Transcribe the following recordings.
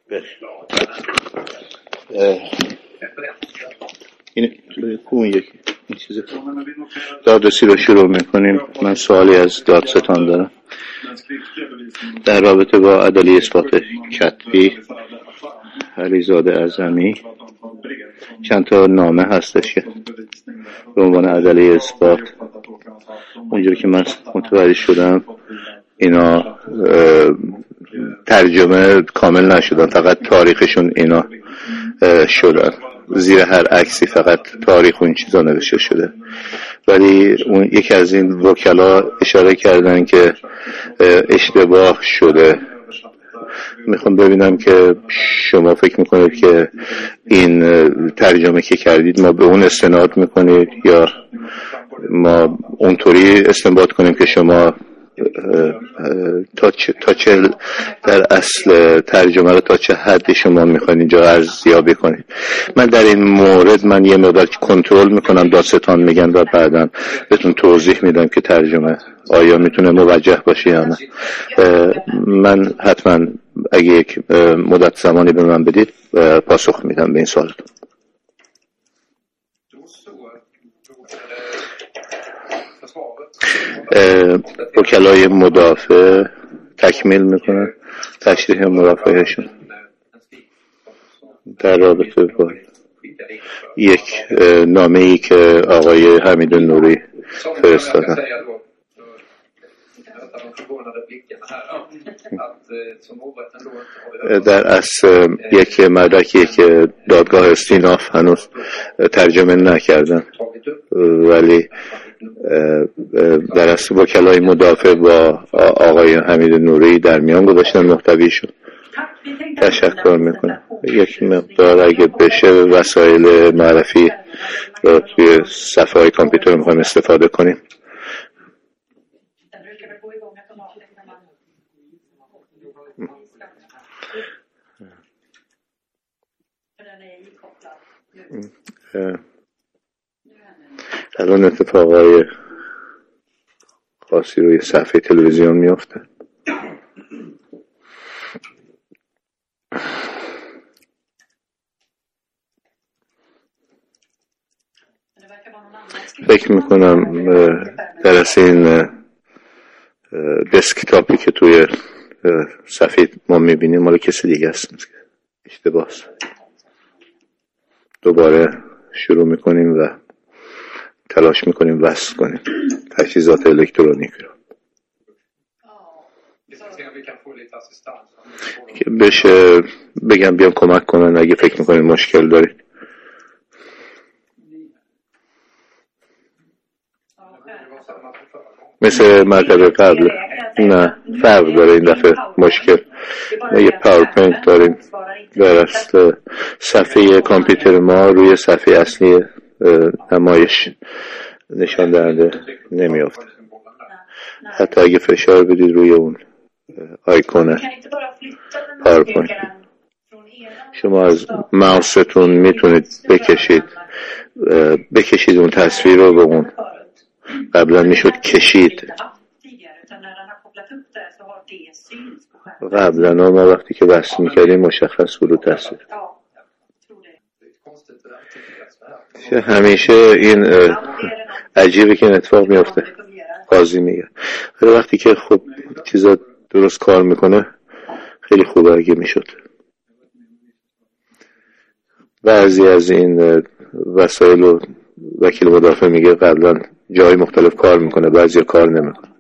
این چیزه دادرسی رو شروع میکنیم. من سوالی از دادستان دارم در رابطه با عدلی اثبات کتبی علیزاده اعظمی. چند تا نامه هستش که به عنوان عدلی اثبات، اونجوری که من متوجه شدم اینا ترجمه کامل نشدن، فقط تاریخشون اینا شدن. زیر هر عکسی فقط تاریخ اون چیزا نوشته شده، ولی اون یکی از این وکلا اشاره کردن که اشتباه شده. میخوام ببینم که شما فکر میکنید که این ترجمه که کردید ما به اون استناد میکنید یا ما اونطوری استنباط کنیم که شما تا چه در اصل ترجمه رو تا چه حدی شما میخواین اینجا ارزیابی کنید. من در این مورد من یه مقدار کنترل میکنم، دادستان میگن و بعداً بهتون توضیح میدم که ترجمه آیا میتونه موجه باشه یا نه. من حتما اگه یک مدت زمانی به من بدید پاسخ میدم به این سوالتون. وکلای مدافع تکمیل میکنن تشریح مرافعهشون در رابطه با یک نامه ای که آقای حمید نوری فرستادن. در اصل یک مدرکی که دادگاه استیناف هنوز ترجمه نکردن، ولی در اصل وکلای مدافع با آقای حمید نوری در میان گذاشتن محتویشون. تشکر میکنم. یک مقدار اگه بشه وسایل معرفی رو توی صفحه های کامپیوتر میخوایم استفاده کنیم. الان اتفاقای خاصی روی صفحه تلویزیون میافته. فکر میکنم در اصل این دسکتاپی که توی صفحه ما میبینیم مال کسی دیگه است. اشتباهه. دوباره شروع میکنیم و تلاش میکنیم وصل کنیم تجهیزات الکترونیک رو که بشه بگم بیان کمک کنن اگه فکر میکنین مشکل دارید. مثل مرتبه قبل نه، فرق داره این دفعه. مشکل ما یه پاورپوینت داریم در اصل صفحه کامپیوتر ما روی صفحه اصلی نمایش نشان دهنده نمیافته. حتی اگه فشار بدید روی اون آیکون پاورپوینت، شما از ماوستون میتونید بکشید اون تصویر رو به اون. قبلا میشد کشید. قبلا ما وقتی که بحث میکردیم مشخص بود رو تصویر. همیشه این عجیبه که این اتفاق میفته. قاضی میگه وقتی که خب چیزا درست کار میکنه خیلی خوبه اگه میشد. بعضی از این وسایل و وکیل مدافع میگه قبلا جای مختلف کار میکنه، بعضی کار نمیکنه.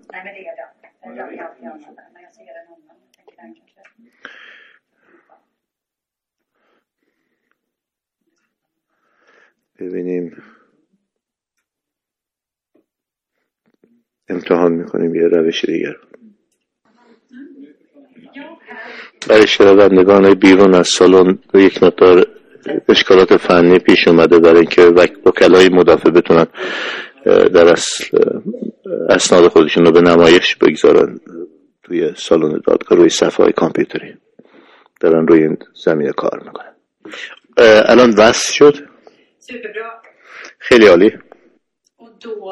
ببینیم امتحان میکنیم یه روش دیگر. برای شنوندگان بیرون از سالن یک مقدار اشکالات فنی پیش اومده برای اینکه وکلای مدافع بتونن در اصل اسناد خودشون رو به نمایش بگذارن توی سالن دادگاه روی صفحه های کامپیوتری. دارن روی این زمینه کار میکنن. الان وصل شد. خیلی عالی.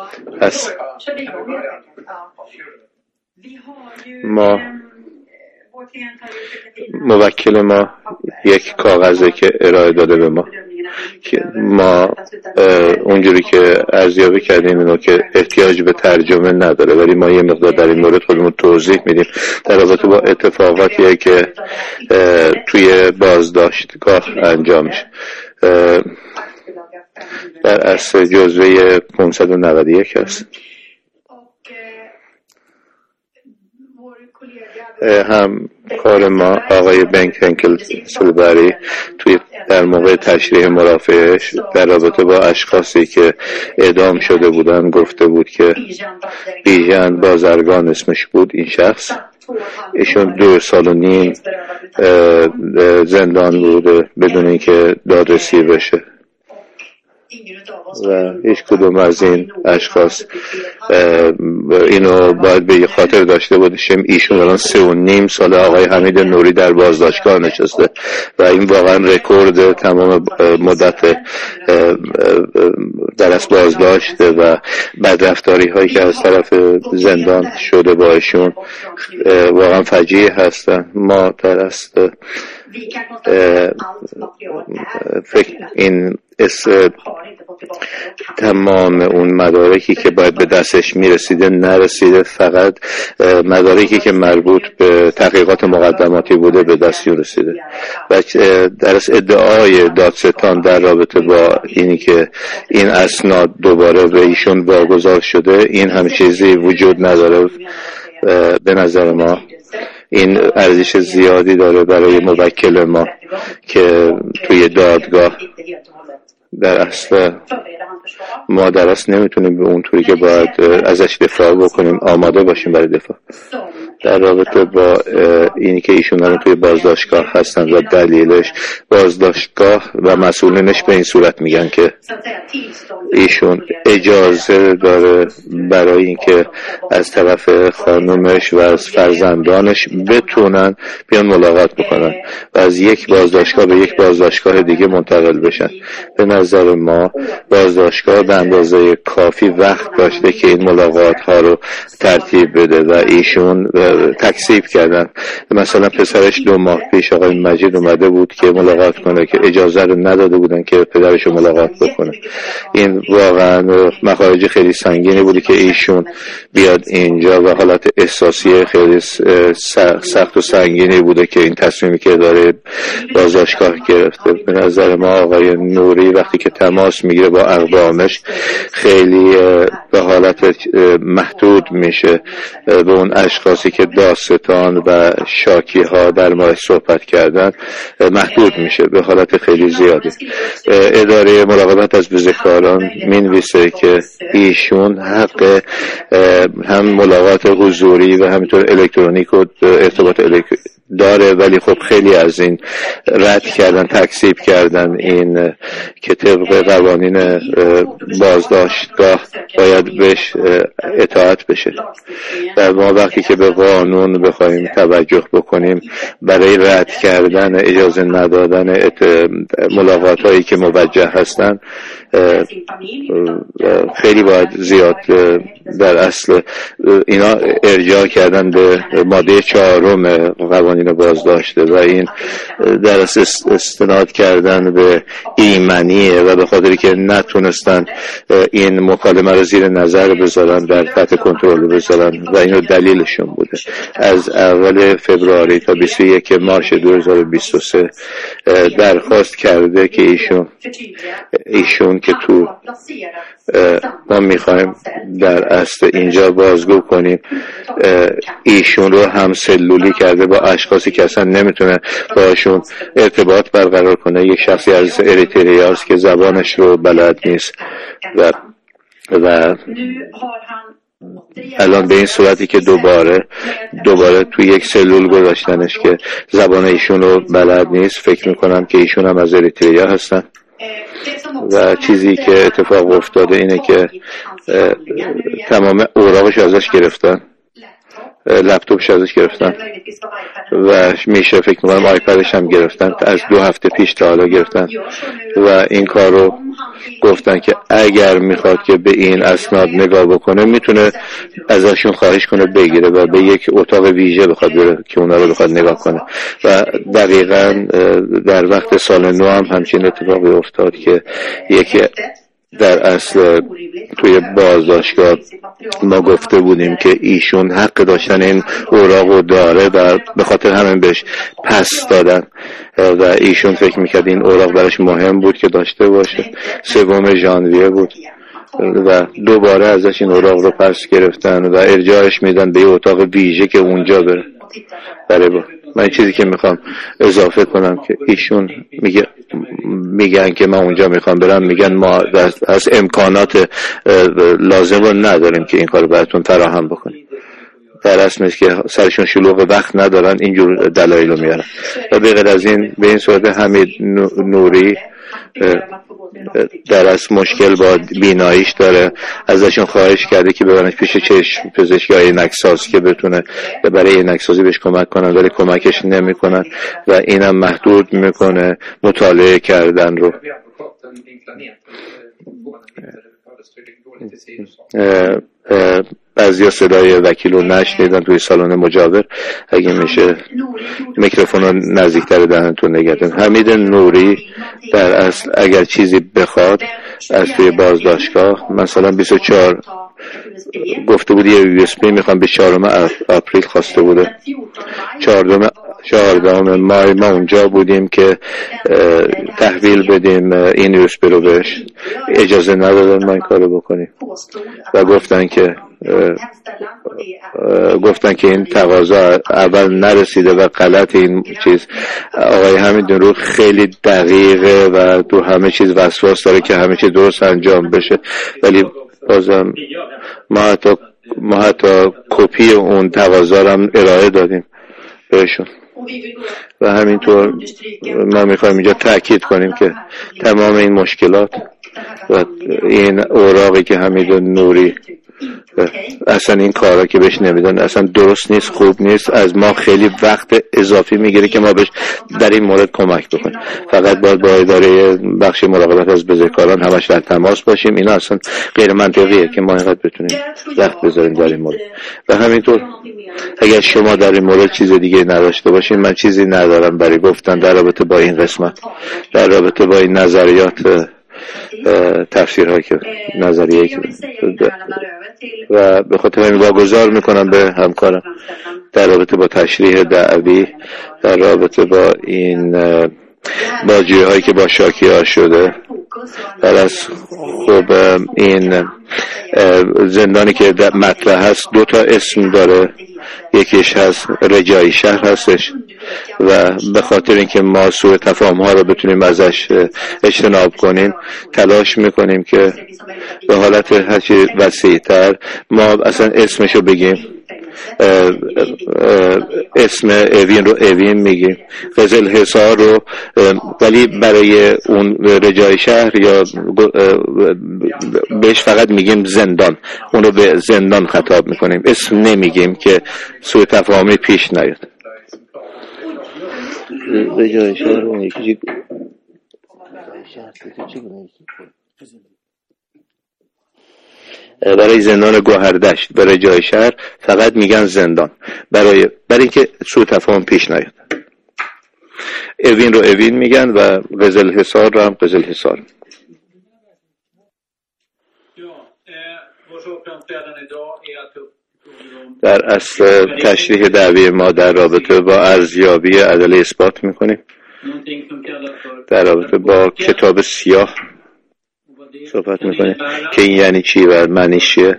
پس ما موکل ما یک کاغذی که ارائه داده به ما که ما اونجوری که ارزیابی کردیم اینو که احتیاج به ترجمه نداره، ولی ما یه مقدار در این مورد خودمون توضیح میدیم در رابطه با اتفاقاتی که توی بازداشتگاه انجام میشه. در اصل جزوه 591 هست. هم کار ما آقای بنک هنکل سلبری توی در موقع تشریح مرافعش در رابطه با اشخاصی که اعدام شده بودن گفته بود که بیژن بازرگان اسمش بود این شخص، ایشون 2.5 سال زندان بوده بدون اینکه دادرسی بشه و هیچ کدوم از این اشخاص اینو باید به خاطر داشته باشیم. ایشون الان 3.5 سال آقای حمید نوری در بازداشتگاه نشسته و این واقعا رکورد تمام مدت در اصل بازداشته و بدرفتاری هایی که از طرف زندان شده با ایشون واقعا فجیع هستن. ما در اصل این تمام اون مدارکی که باید به دستش میرسیده نرسیده، فقط مدارکی که مربوط به تحقیقات مقدماتی بوده به دست رسیده و در ادعای دادستان در رابطه با اینی که این اسناد دوباره به ایشون واگذار شده، این همه چیزی وجود نداره. به نظر ما این ارزش زیادی داره برای موکل ما که توی دادگاه در اصل ما در اصل نمیتونیم به اون طوری که باید ازش دفاع بکنیم آماده باشیم برای دفاع در رابطه با اینی که ایشون الان توی بازداشتگاه هستن و دلیلش بازداشتگاه و مسئولینش به این صورت میگن که ایشون اجازه داره برای اینکه از طرف خانومش و از فرزندانش بتونن بیان ملاقات بکنن و از یک بازداشتگاه به یک بازداشتگاه دیگه منتقل بشن. به نظر ما بازداشتگاه به اندازه کافی وقت داشته که این ملاقات ها رو ترتیب بده و ایشون تکذیب کردن. مثلا پسرش 2 ماه پیش آقای مجید اومده بود که ملاقات کنه که اجازه رو نداده بودن که پدرش رو ملاقات بکنه. این واقعا مخارج خیلی سنگینی بودی که ایشون بیاد اینجا و حالت احساسی خیلی سخت و سنگینی بوده که این تصمیمی که داره بازداشتگاه گرفته. به نظر ما آقای نوری وقتی که تماس میگیره با اقوامش خیلی به حالت محدود میشه به اون اشخاصی که دادستان و شاکی ها در مورد صحبت کردن محدود میشه به حالت خیلی زیادی. اداره مراقبت از بزهکاران مینویسه که ایشون حق هم ملاقات حضوری و همینطور الکترونیک و ارتباط داره، ولی خب خیلی از این رد کردن، تکذیب کردن این که طبق قوانین بازداشتگاه باید بهش اطاعت بشه و ما وقتی که به قانون بخوایم توجه بکنیم برای رد کردن اجازه ندادن ملاقات هایی که موجه هستن خیلی باید زیاد در اصل اینا ارجاع کردن به ماده 4 قوانین بازداشته و این در اصل استناد کردن به ایمنیه و به خاطری که نتونستن این مکالمه رو زیر نظر بذارن در تحت کنترل بذارن و اینو دلیلشون بوده. از اول فبروری تا 21 مارس 2023 درخواست کرده که ایشون که تو ما میخوایم در اصل اینجا بازگو کنیم ایشون رو هم سلولی کرده با اشخاصی که اصلا نمیتونه باشون ارتباط برقرار کنه. یک شخصی از اریتریا است که زبانش رو بلد نیست و الان به این صورتی که دوباره توی یک سلول گذاشتنش که زبان ایشون رو بلد نیست. فکر میکنم که ایشون هم از اریتریا هستن و چیزی که اتفاق افتاده اینه که تمام اوراقش ازش گرفتن، لپتاپش ازش گرفتن و میشه فکر میکنم آیپدش هم گرفتن. از 2 هفته پیش تا حالا گرفتن و این کار رو گفتن که اگر میخواد که به این اسناد نگاه بکنه میتونه ازشون خواهش کنه بگیره و به یک اتاق ویژه بخواد بره که اونا رو بخواد نگاه کنه. و دقیقاً در وقت سال نو هم همچین اتفاقی افتاد که یکی در اصل توی بازداشتگاه ما گفته بودیم که ایشون حق داشتن این اوراق رو داره و به خاطر همین بهش پس دادن و ایشون فکر میکرد این اوراق براش مهم بود که داشته باشه. 3 ژانویه بود و دوباره ازش این اوراق رو پس گرفتن و ارجاعش میدن به یه اتاق ویژه که اونجا بره. بله من چیزی که میخوام اضافه کنم که ایشون میگن که ما اونجا میخوام برم، میگن ما از امکانات لازم رو نداریم که این کار براتون فراهم بکنیم. در اصل نیست که سرشون شلوغ وقت ندارن اینجور دلایل رو میارن. و به غیر از این به این صورت حمید نوری در اصل مشکل با بیناییش داره، ازشون خواهش کرده که ببرنش پیش چشم پزشک یا عینک‌ساز که بتونه برای عینک‌سازی بهش کمک کنن، ولی کمکش نمیکنن و اینم محدود میکنه مطالعه کردن رو. بعضیا صدای وکیل رو نشنیدن توی سالن مجاور. اگه میشه میکروفون رو نزدیکتر دهنتون نگه دارین. حمید نوری در اصل اگر چیزی بخواد از توی بازداشتگاه مثلا 24 گفته بود یه یو اس بی میخوام به 4 آپریل خواسته بوده، 14 مای ما اونجا بودیم که تحویل بدیم این یو اس بی رو بهش، اجازه ندادن ما این کارو بکنیم و گفتن که این تقاضا اول نرسیده و غلط این چیز. آقای حمید نوری خیلی دقیقه و تو همه چیز وسواس داره که همه چیز درست انجام بشه، ولی بازم ما حتی کپی اون تقاضا رو هم ارائه دادیم بهشون. و همینطور ما میخوایم اینجا تأکید کنیم که تمام این مشکلات و این اوراقی که حمید نوری اصلا این کارا که بهش نمیدن اصلا درست نیست، خوب نیست، از ما خیلی وقت اضافی میگیره که ما بهش در این مورد کمک بکنیم. فقط باید با اداره بخش مراقبت از بزهکاران همش در تماس باشیم. اینا اصلا غیر منطقیه که ما اینقدر بتونیم وقت بذاریم در این مورد. و همینطور اگر شما در این مورد چیز دیگه نداشته باشین، من چیزی ندارم برای گفتن در رابطه با این قسمت، در رابطه با این نظریات تفسیرهایی که نظریه‌ای که و به خاطر همین واگذار میکنم به همکارم در رابطه با تشریح دعوی، در رابطه با این باجی هایی که با شاکی ها شده. خب این زندانی که مطرح هست 2 اسم داره، یکیش هست رجایی شهر هستش و به خاطر اینکه ما سوء تفاهم ها رو بتونیم ازش اجتناب کنیم تلاش میکنیم که به حالت هرچی وسیع تر ما اصلا اسمشو بگیم. اسم اوین رو اوین میگیم، قزل حصار رو ولی برای اون رجای شهر یا بهش فقط میگیم زندان، اون رو به زندان خطاب میکنیم، اسم نمیگیم که سوء تفاهمی پیش نیاد. رجای شهر اون یکی برای زندان گوهردشت برای جای شهر فقط میگن زندان برای اینکه سوء تفاهم پیش نیاد. اوین رو اوین میگن و قزل حصار رو هم قزل حصار. در اصل تشریح دعوی ما در رابطه با ارزیابی عدل اثبات میکنیم، در رابطه با کتاب سیاه صحبت میکنیم که این یعنی چی و معنیش چیه.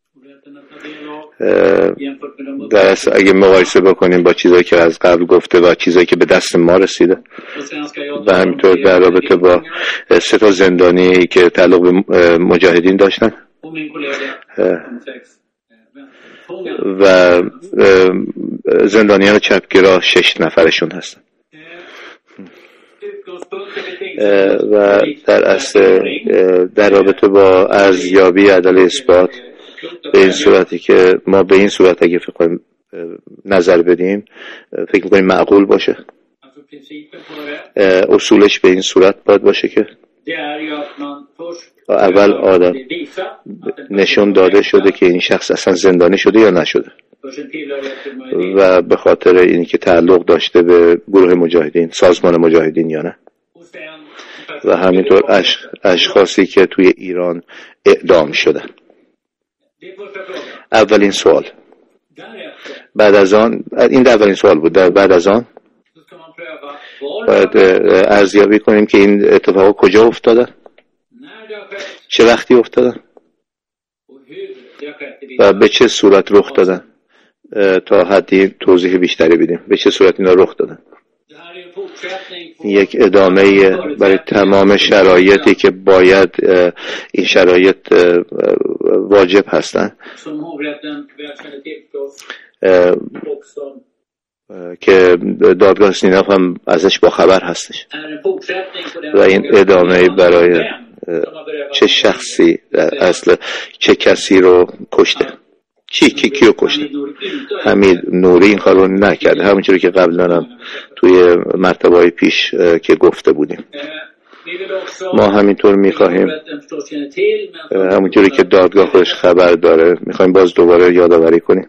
در اصل اگه مقایسه بکنیم با چیزایی که از قبل گفته و چیزایی که به دست ما رسیده و همینطور در رابطه با 3 زندانی که تعلق به مجاهدین داشتن و زندانیان چپگرا 6 نفرشون هستن و در اصل در رابطه با ارزیابی عدل اثبات به این صورتی که ما به این صورت اگه فکر کنیم نظر بدیم فکر می‌کنیم معقول باشه. اصولش به این صورت باید باشه که اول آدم نشون داده شده که این شخص اصلا زندانی شده یا نشده و به خاطر اینی که تعلق داشته به گروه مجاهدین، سازمان مجاهدین یا نه، و همینطور اشخاصی که توی ایران اعدام شدن. اولین سوال. بعد از آن، این اولین سوال بود، بعد از آن باید ارزیابی کنیم که این اتفاق کجا افتادن، چه وقتی افتادن و به چه صورت رخ دادن، تا حدی توضیح بیشتری بدیم به چه صورت اینا رخ دادن. یک ادامه برای تمام شرایطی که باید این شرایط واجب هستن که دادگاه استیناف هم ازش با خبر هستش و این ادامه برای چه شخصی اصل چه کسی رو کشته، کیو کشته. حمید نوری این کار رو نکرده، همونجوری که قبلا هم توی مرتبه‌های پیش که گفته بودیم. ما همینطور میخواهیم، همونجوری که دادگاه خودش خبر داره، میخواهیم باز دوباره یادآوری کنیم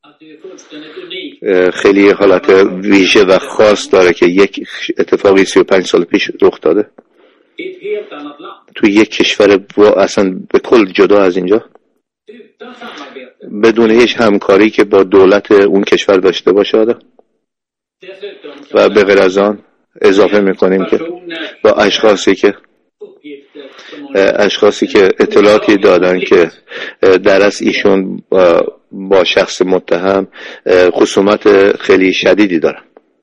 خیلی حالت ویژه و خاص داره که یک اتفاقی 35 سال پیش رخ داده توی یک کشور اصلا به کل جدا از اینجا، بدون هیچ همکاری که با دولت اون کشور داشته باشه آدم. و به غیر از آن اضافه میکنیم که با اشخاصی که اطلاعاتی دادن که در از ایشون با شخص متهم خصومت خیلی شدیدی دارن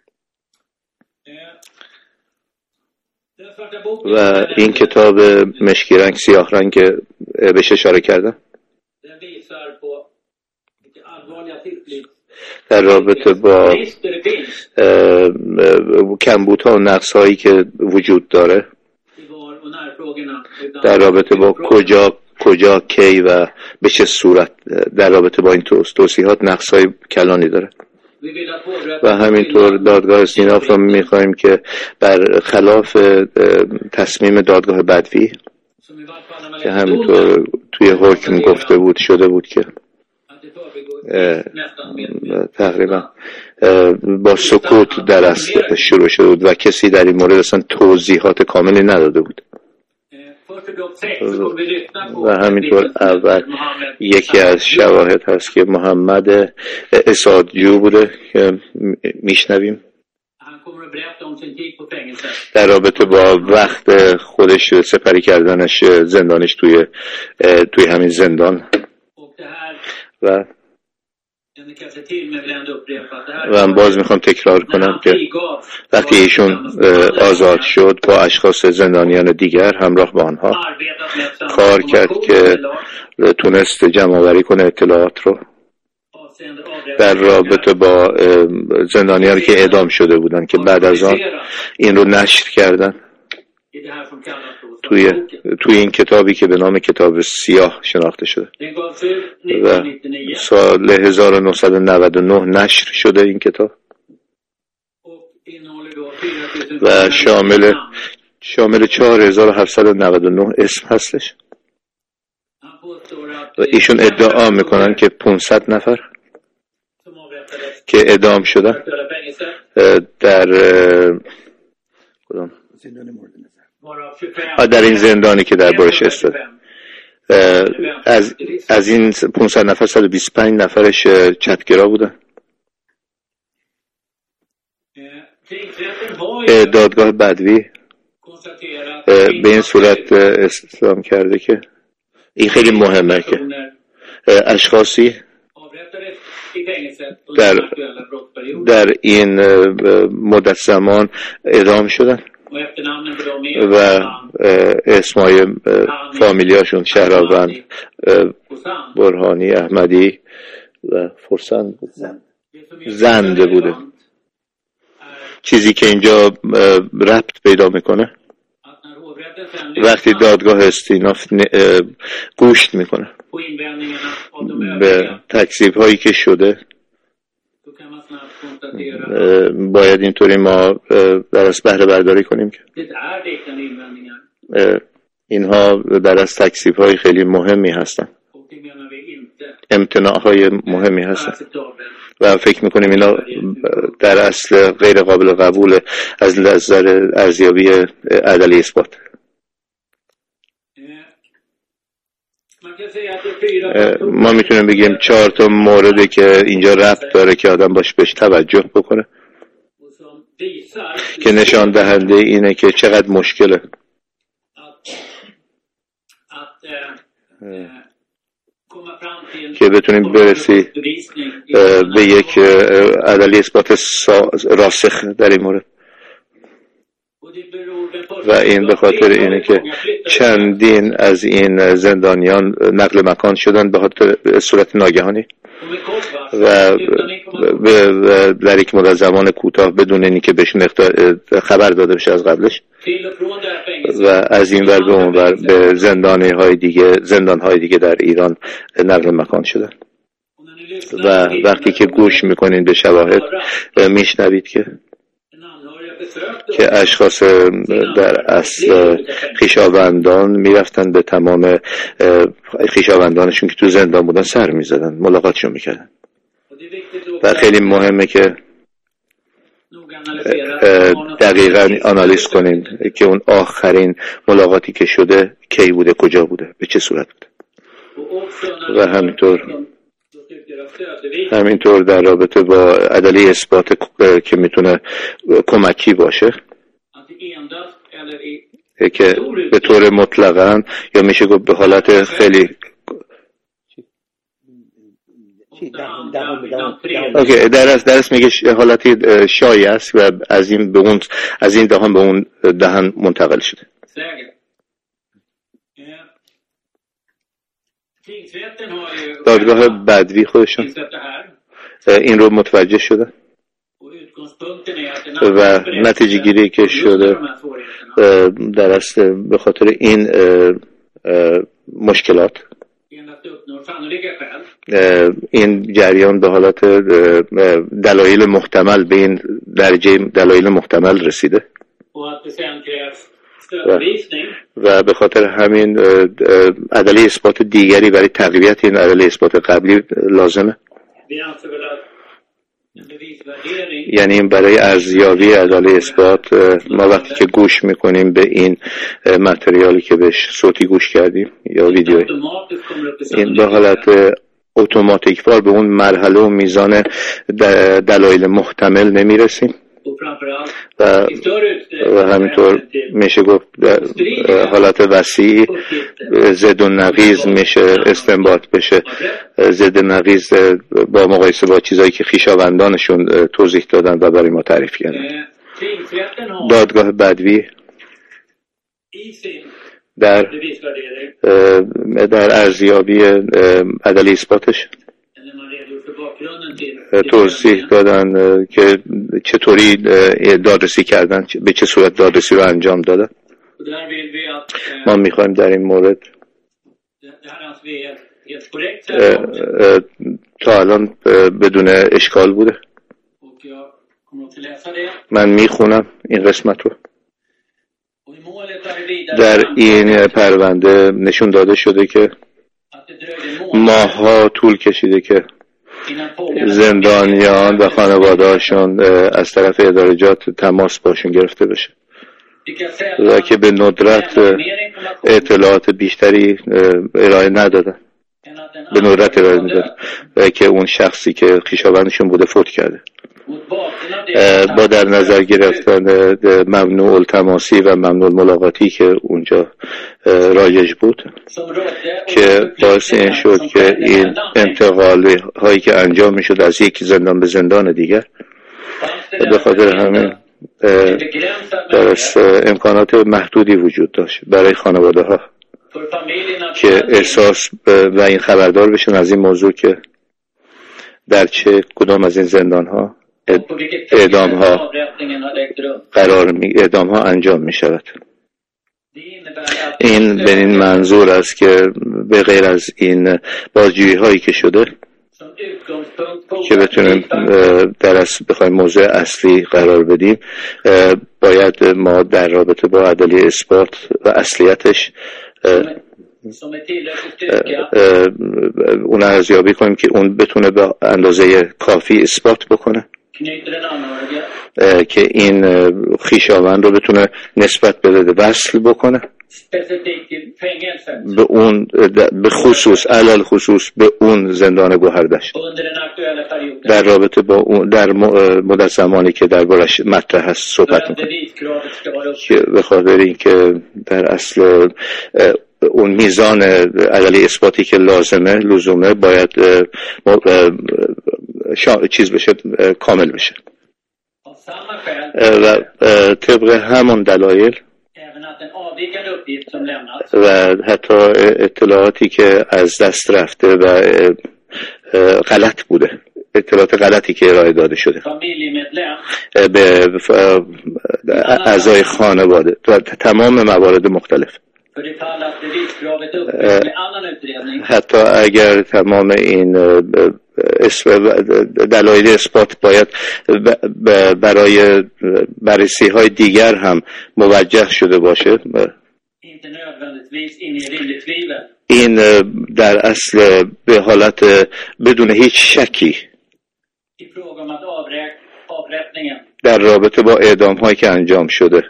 و این کتاب مشکی رنگ سیاه رنگ که بهش اشاره کردم در رابطه با کمبودها و نقص‌هایی که وجود داره، در رابطه با کجا کی و به چه صورت، در رابطه با این توصیحات نقص‌های کلانی داره. و همینطور دادگاه استیناف رو می‌خوایم که بر خلاف تصمیم دادگاه بدوی که همینطور توی حکم گفته بود شده بود که تقریبا با سکوت در اصل شروع شده بود و کسی در این مورد اصلا توضیحات کاملی نداده بود. و همینطور اول یکی از شواهد هست که محمد اسادجو بوده که میشنویم در رابطه با وقت خودش سپری کردنش زندانش توی همین زندان. و باز میخوام تکرار کنم که وقتی ایشون آزاد شد با اشخاص زندانیان دیگر همراه با آنها کار کرد که تونست جمع آوری کنه اطلاعات رو در رابطه با زندانیانی که اعدام شده بودن که بعد از آن این رو نشر کردن توی این کتابی که به نام کتاب سیاه شناخته شده و سال 1999 نشر شده این کتاب و شامل 4799 اسم هستش و ایشون ادعا میکنن که 500 نفر که اعدام شدن در کدام در این زندانی که در بارش استاد از این 500 نفر 125 نفرش چپگرا بودن. دادگاه بدوی به این صورت استدلال کرده که این خیلی مهمه که اشخاصی در این مدت زمان اعدام شدن و اسمای فامیلیاشون شهرابند، برهانی، احمدی و فرسند زنده بوده. چیزی که اینجا ربط پیدا میکنه وقتی دادگاه استیناف گوش میکنه به تکذیب هایی که شده، باید اینطوری ما در از بهره برداری کنیم که اینها در از تکذیب های خیلی مهمی هستن، امتناع های مهمی هستن و فکر میکنیم اینا در اصل غیر قابل قبول از نظر ارزیابی عدلی اثبات. ما میتونیم بگیم 4 تا موردی که اینجا ربط داره که آدم بهش توجه بکنه که نشان دهنده اینه که چقدر مشکله که بتونیم برسی به یک عدلی اثبات راسخ در این مورد. و این به خاطر اینه که چندین از این زندانیان نقل مکان شدن به خاطر صورت ناگهانی و در یک مدت زمان کوتاه بدون اینکه بهشون خبر داده بشه از قبلش و از این ور به اون ور به زندانهای دیگه در ایران نقل مکان شدن. و وقتی که گوش میکنین به شواهد میشنوید که اشخاص در اصل خویشاوندان میرفتن به تمام خویشاوندانشون که تو زندان بودن سر میزدن، ملاقاتشون میکردن. و خیلی مهمه که دقیقاً آنالیز کنین که اون آخرین ملاقاتی که شده کی بوده، کجا بوده، به چه صورت بوده. و همینطور در رابطه با عدلی اثبات که میتونه کمکی باشه که به طور مطلقاً یا میشه گفت به حالت خیلی اوکی درست میگه حالتی شایع است و از این دهان به اون دهان منتقل شده. دادگاه بدوی خودشون این رو متوجه شده و نتیجه گیری که شده در اصل به خاطر این مشکلات این جریان به حالت دلایل محتمل به این درجه دلایل محتمل رسیده و به خاطر همین عدلی اثبات دیگری برای تقویت این عدلی اثبات قبلی لازمه. یعنی برای ارزیابی عدلی اثبات ما وقتی که گوش میکنیم به این متریالی که بهش صوتی گوش کردیم یا ویدیویی، این به حالت اتوماتیک وار به اون مرحله و میزان دلایل محتمل نمیرسیم و همینطور میشه گفت حالت وسیع ضد و نقیض میشه استنباط بشه. ضد و نقیض با مقایسه با چیزایی که خویشاوندانشون توضیح دادن و برای ما تعریف کردن. دادگاه بدوی در ارزیابی عدلی اثباتش توضیح دادن که چطوری دادرسی کردن، به چه صورت دادرسی رو انجام دادن. ما میخوایم در این مورد تا الان بدون اشکال بوده. من میخونم این قسمت رو. در این پرونده نشون داده شده که ماه‌ها طول کشیده که زندانیان و خانواده‌هاشون از طرف ادارجات تماس باشون گرفته بشه و که به ندرت اطلاعات بیشتری ارائه ندادن، به ندرت ارائه ندادن و که اون شخصی که خویشاوندشون بوده فوت کرده. با در نظر گرفتن ممنوع التماسی و ممنوع ملاقاتی که اونجا رایج بود که باعث این شد که این انتقال هایی که انجام می شد از یک زندان به زندان دیگر، به خاطر همین امکانات محدودی وجود داشت برای خانواده ها که احساس و این خبردار بشن از این موضوع که در کدام از این زندان ها اعدام ها انجام می شود. این به این منظور است که به غیر از این بازجویی هایی که شده که بتونیم بخوایم موضوع اصلی قرار بدیم، باید ما در رابطه با عدلیه اثبات و اصلیتش اون ارزیابی کنیم که اون بتونه به اندازه کافی اثبات بکنه که این خویشاوند رو بتونه نسبت بده وصل بکنه به اون، به خصوص علل خصوص به اون زندان گوهردشت در رابطه با اون در مدت زمانی که دربارش مطرح هست صحبت میکنه، که به خاطر اینکه در اصل اون میزان عدلی اثباتی که لزومه باید چیز بشه، کامل بشه. و طبق همون دلایل و حتی اطلاعاتی که از دست رفته و غلط بوده، اطلاعات غلطی که ارائه داده شده به اعضای خانواده و تمام موارد مختلف، حتی اگر تمام این دلایل اثبات باید برای بررسی های دیگر هم موجه شده باشه، این در اصل به حالت بدون هیچ شکی در رابطه با اعدام هایی که انجام شده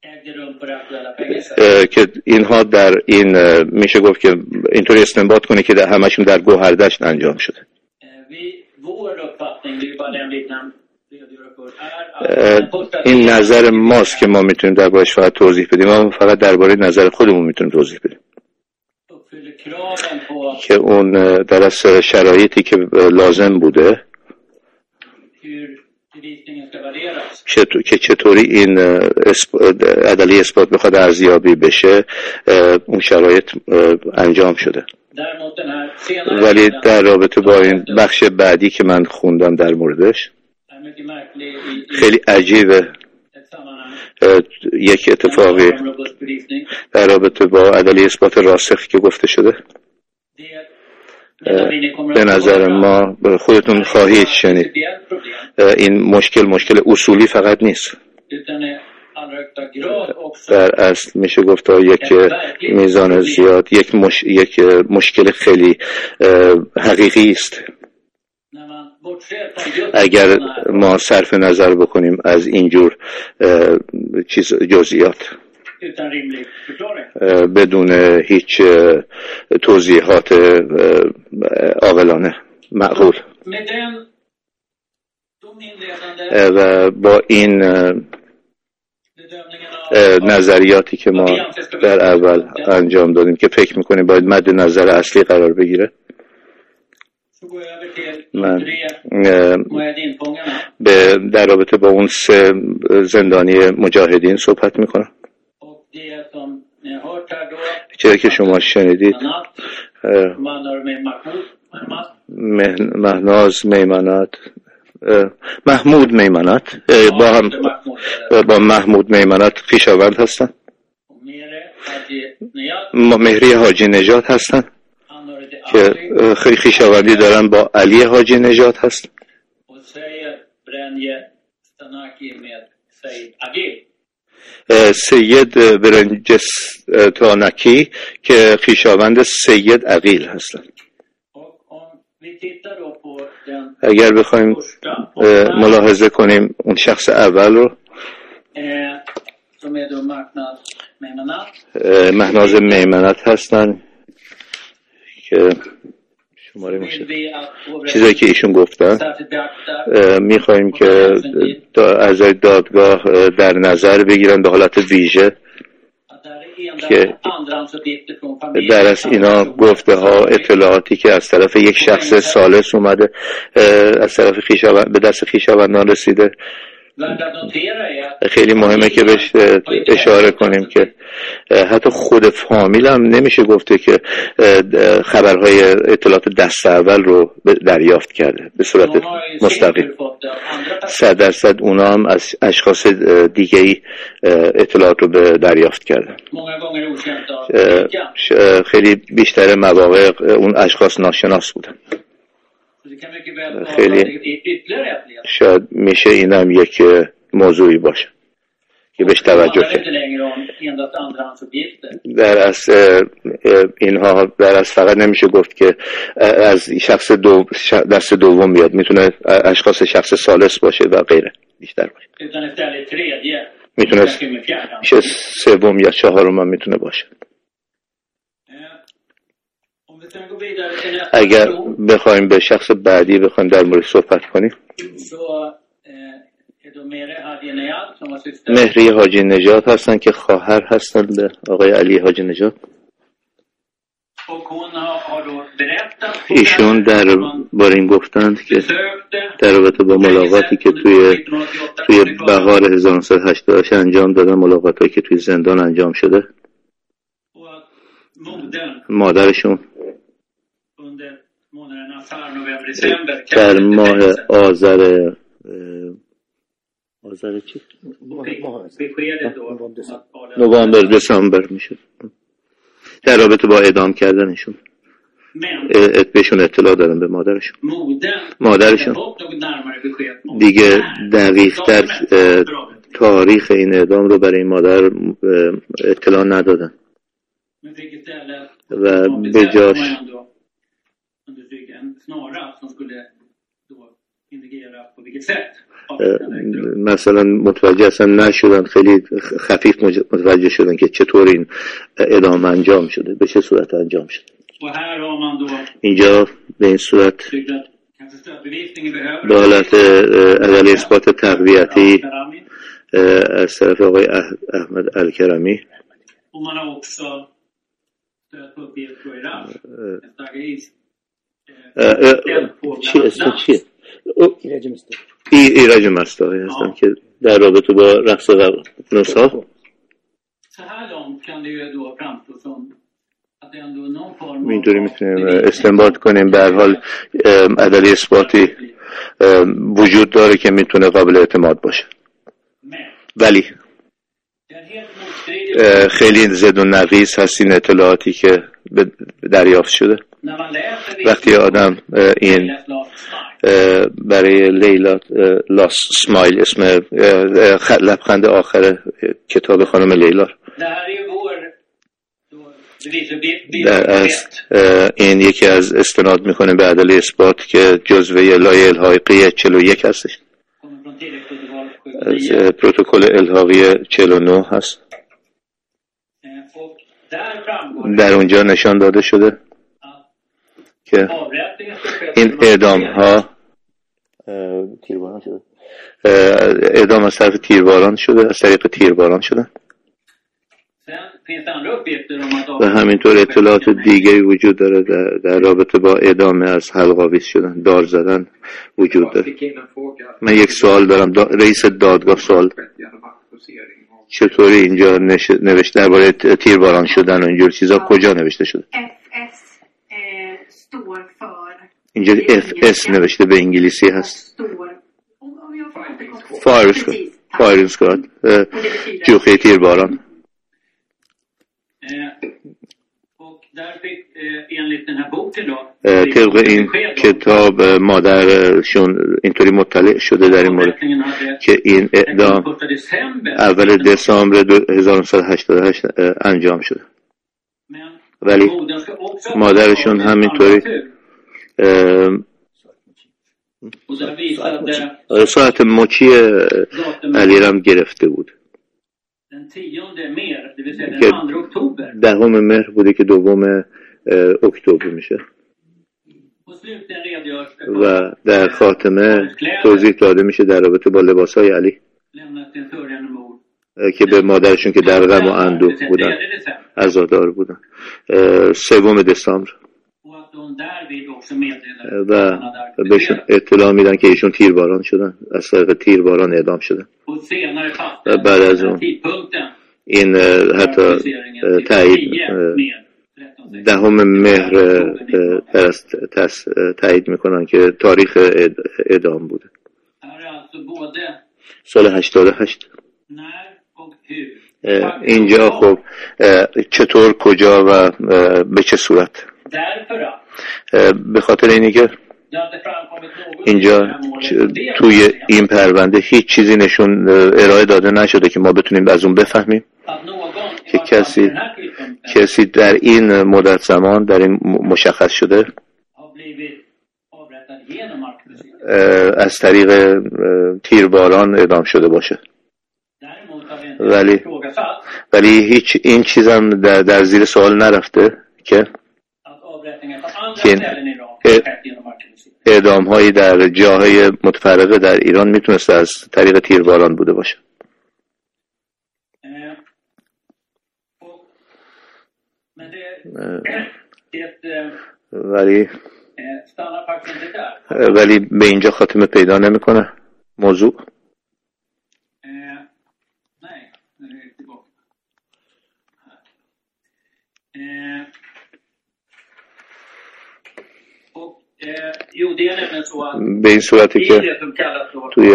که اینها در این میشه گفت که اینطوری استنباط کنه که در همشون در گوهردشت انجام شده. این نظر ماست که ما میتونیم دربارش فقط توضیح بدیم، ما فقط درباره نظر خودمون میتونیم توضیح بدیم که اون در اصل شرایطی که لازم بوده که چطوری این عدلیه اثبات بخواد ارزیابی بشه، اون شرایط انجام شده. ولی در رابطه با این بخش بعدی که من خوندم در موردش خیلی عجیبه، یک اتفاقی در رابطه با عدلیه اثبات راسخ که گفته شده، به نظر ما خودتون خواهید شنید این مشکل اصولی فقط نیست، در اصل میشه گفت تا یک میزان زیاد یک مشکل خیلی حقیقی است. اگر ما صرف نظر بکنیم از اینجور جزئیات بدون هیچ توضیحات عاقلانه معقول و با این نظریاتی که ما در اول انجام دادیم که فکر میکنیم باید مد نظر اصلی قرار بگیره، من در رابطه با اون 3 زندانی مجاهدین صحبت میکنم. چیزی که شما شنیدید، مهناز میمنت، محمود میمنت با محمود میمنت خویشاوند هستن، مهری حاجی نژاد هستن که خویشاوندی دارن با علی حاجی نژاد هست. سید برنجستانکی که خویشاوند سید عقیل هستن. اگر بخوایم ملاحظه کنیم اون شخص اول رو، مهناز میمنت هستن که شماره میشه چیزایی که ایشون گفتن. میخوایم که اعضای دادگاه در نظر بگیرن به حالت ویژه که در از اینا گفته ها، اطلاعاتی که از طرف یک شخص ثالث اومده از طرف به دست خویشاوندان رسیده، خیلی مهمه که بهش اشاره کنیم که حتی خود فامیل هم نمیشه گفته که خبرهای اطلاعات دست اول رو دریافت کرده به صورت مستقیم. 100% اونا هم از اشخاص دیگه‌ای اطلاعات رو به دریافت کردن. خیلی بیشتر مواقع اون اشخاص ناشناس بودن. خیلی شاید میشه اینم یک موضوعی باشه که بهش توجه کنید. در از اینها در از فقط نمیشه گفت که از شخص دست دوم بیاد، میتونه اشخاص شخص ثالث باشه و غیره بیشتر باشه، میتونه سوم یا چهارم هم میتونه باشه. اگر بخوایم به شخص بعدی بخوایم در مورد صحبت کنیم، مهری حاجی نژاد هستن که خواهر هستن به آقای علی حاجی نژاد. ایشون در باره این گفتند که در رابطه با ملاقاتی که توی بهار 1988 انجام دادن، ملاقاتی که توی زندان انجام شده، مادرشون در ماه آذر چی؟ نوامبر دسامبر میشه، در رابطه با اعدام کردنشون بهشون اطلاع دادن به مادرشون دیگه دقیق‌تر تاریخ این اعدام رو برای مادر اطلاع ندادن و به جاش مثلا متوجه اصلا نشدن، خیلی خفیف متوجه شدن که چطور این اعدام انجام شده، به چه صورت انجام شده. اینجا به این صورت به حالت عدل اثبات تقویتی از طرف آقای احمد الکرمی چیه؟ ایرج مستاقی هستن که در رابطه با رقص نوسا اینطوری میتونیم استنباط کنیم. به هر حال عدل اثباتی وجود داره که میتونه قابل اعتماد باشه، ولی خیلی زد و نقیض هست این اطلاعاتی که دریافت شده. وقتی آدم این برای لیلا لاس سمایل، اسم لبخند آخر کتاب خانم لیلا، این یکی از استناد میکنه به عدل اثبات که جزوه لایه الحاقی 41 هستش، از پروتکل الحاقی 49 هست. در اونجا نشان داده شده که این اعدام ها اعدام از طرف تیرباران شده، از طریق تیرباران شده و همینطور اطلاعات دیگری وجود داره در رابطه با اعدام از حلق‌آویز شدن، دار زدن وجود داره. من یک سوال دارم، رئیس دادگاه سوال چطوری اینجا نوشته درباره تیرباران شدن و اینجور چیزا کجا نوشته شده؟ اینجا FS نوشته به انگلیسی هست، فایر اسکواد، جوخه تیرباران. طبق این کتاب مادرشون اینطوری مطلع شده در این مورد که این اعدام اول دسامبر 1988 انجام شده، ولی مادرشون همینطوری ساعت مچی علیرام گرفته بود که 10 مهر بوده که 2 اکتبر میشه و در خاتمه توضیح داده میشه در رابطه با لباسهای علی که به مادرشون که در غم و اندوه بودن، عزادار بودن، 3 دسامبر و بهشون اطلاع میدن که ایشون تیرباران شدن، از طریق تیرباران اعدام شدن و بعد از اون این حتی تایید 10 مهر تایید میکنن که تاریخ اعدام بوده، سال 88. اینجا خب چطور، کجا و به چه صورت؟ به خاطر اینی که اینجا توی این پرونده هیچ چیزی نشون ارائه داده نشده که ما بتونیم از اون بفهمیم که کسی در این مدت زمان در این مشخص شده از طریق تیرباران اعدام شده باشه. ولی هیچ این چیزم در زیر سوال نرفته که اعدام هایی در جاهای متفرقه در ایران میتونست از طریق تیرباران بوده باشه. ولی به اینجا خاتمه پیدا نمیکنه موضوع. به این صورتی که توی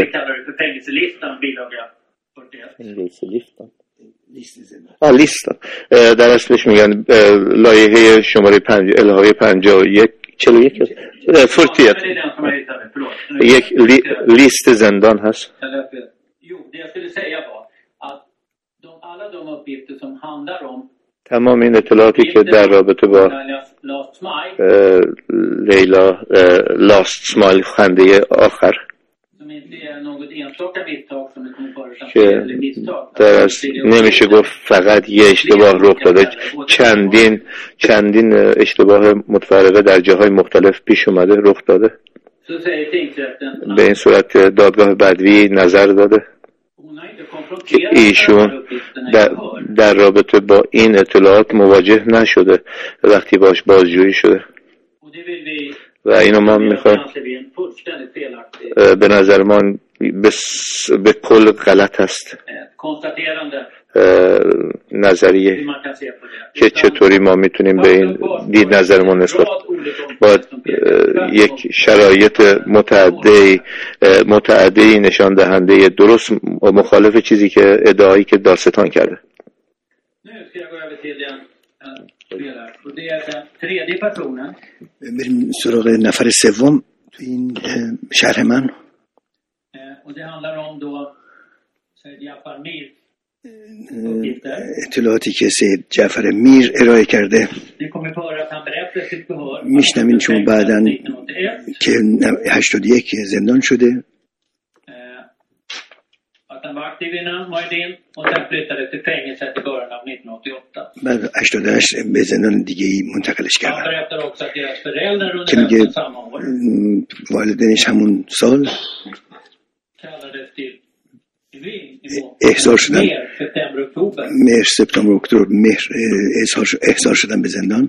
لیستان در اصلش میگن لایحه شماره 5 الهه 51 41 یک لیست زندان هست. تمام این اطلاعاتی که در رابطه با لیلا لاست سمایل خنده آخر که نمیشه گفت فقط یه اشتباه رخ داده، چندین اشتباه متفرقه در جاهای مختلف پیش اومده رخ داده. به این صورت دادگاه بدوی نظر داده که ایشون در رابطه با این اطلاعات مواجه نشده وقتی باش بازجویی شده و اینو ما میخوایم به نظر ما به کل غلط هست نظریه که چطوری ما میتونیم به این دید نظرمون نسبت با یک شرایط متعدی نشان دهنده درست مخالف چیزی که ادعایی که دادستان کرده. بریم سراغ نفر سوم تو این شرح من. اطلاعاتی که سید جعفر میر ارائه کرده میشنوین شما بعدن که 81 زندان شده، بعد 88 به زندان دیگه منتقلش کردن که میگه والدینش همون سال احضار شدن، مهر سپتامبر اکتبر احضار شدن به زندان.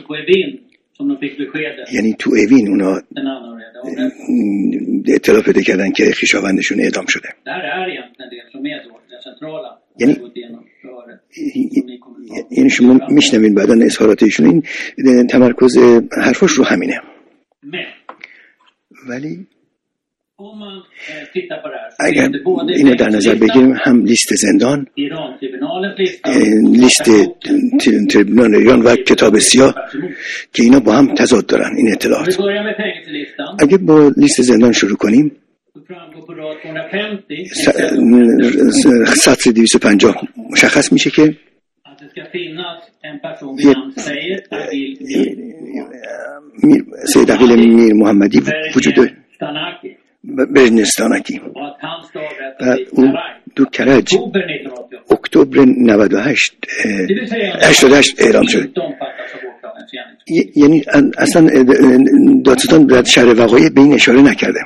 یعنی تو اوین اونا اطلاع پیدا کردن که خویشاوندشون اعدام شده. یعنی شما میشنوین بعدن اظهارات ایشون، این تمرکز حرفاش رو همینه. ولی اگر اینو در نظر بگیریم، هم لیست زندان، لیست تریبونال ایران و کتاب سیاه که اینا با هم تضاد دارن این اطلاعات. اگر با لیست زندان شروع کنیم، سطر 250 مشخص میشه که سید عقیل میر محمدی وجود داره، برنستانکی، و اون دو کرج اکتبر 98 اعلام شد. یعنی اصلا دادستان در شرح وقایع به این اشاره نکرده.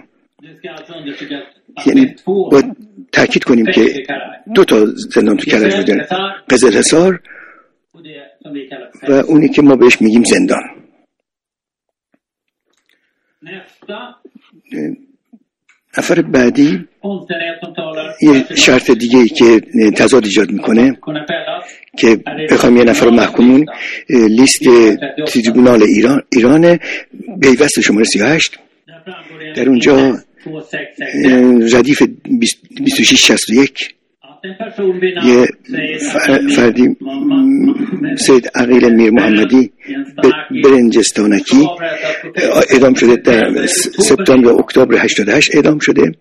یعنی باید تاکید کنیم که دو تا زندان تو کرج بوده، قزلحصار و اونی که ما بهش میگیم زندان. نفر بعدی یه شرط دیگه ای که تضاد ایجاد میکنه که بخوام یه نفر رو محکومون، لیست تریبونال ایران پیوست شماره 38 در اونجا ردیف 2661 یه فردی سید عقیل میر محمدی برنجستانکی اعدام شده، در سپتامبر اکتبر 88 اعدام شده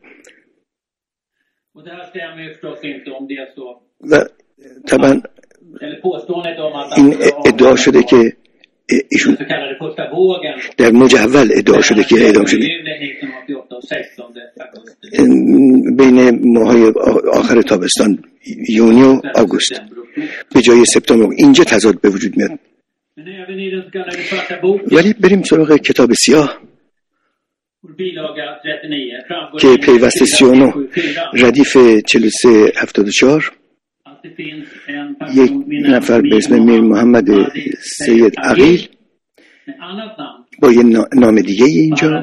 و طبعا این ادعا شده که ایشون در موج اول ادعا شده که اعدام شده بین ماهای آخر تابستان، یونی و آگوست، به جای سپتامبر. اینجا تضاد به وجود میاد. ولی بریم سراغ کتاب سیاه که پیوسته 39 ردیف 4374 یک نفر به اسم میر محمد سید عقیل با یه نام دیگه اینجا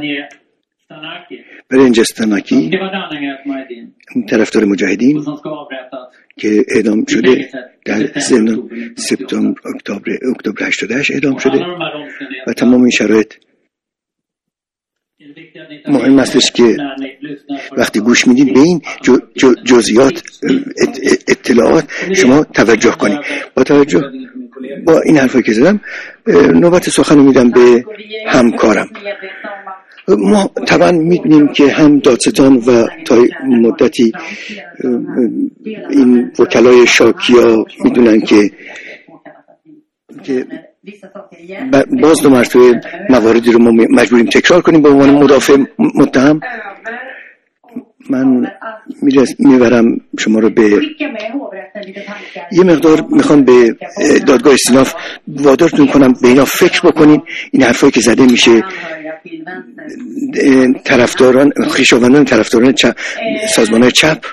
برنجستانکی، طرفدار مجاهدین که اعدام شده در زندان سپتامبر اکتبر 88 اعدام شده و تمام این شرایط مهم استش که وقتی گوش میدید به این جزئیات اطلاعات شما توجه کنید. با توجه با این حرفایی که زدم نوبت سخن میدم به همکارم. ما طبعا میدونیم که هم دادستان و تا مدتی این وکلای شاکیا میدونن که باز دو مرتبه مواردی رو ما مجبوریم تکرار کنیم به عنوان مدافع متهم. من میبرم شما رو به یه مقدار میخوام به دادگاه استیناف وادارتون کنم به اینا فکر بکنین. این حرفایی که زده میشه طرفداران خویشاوندان طرفداران سازمان‌های چپ،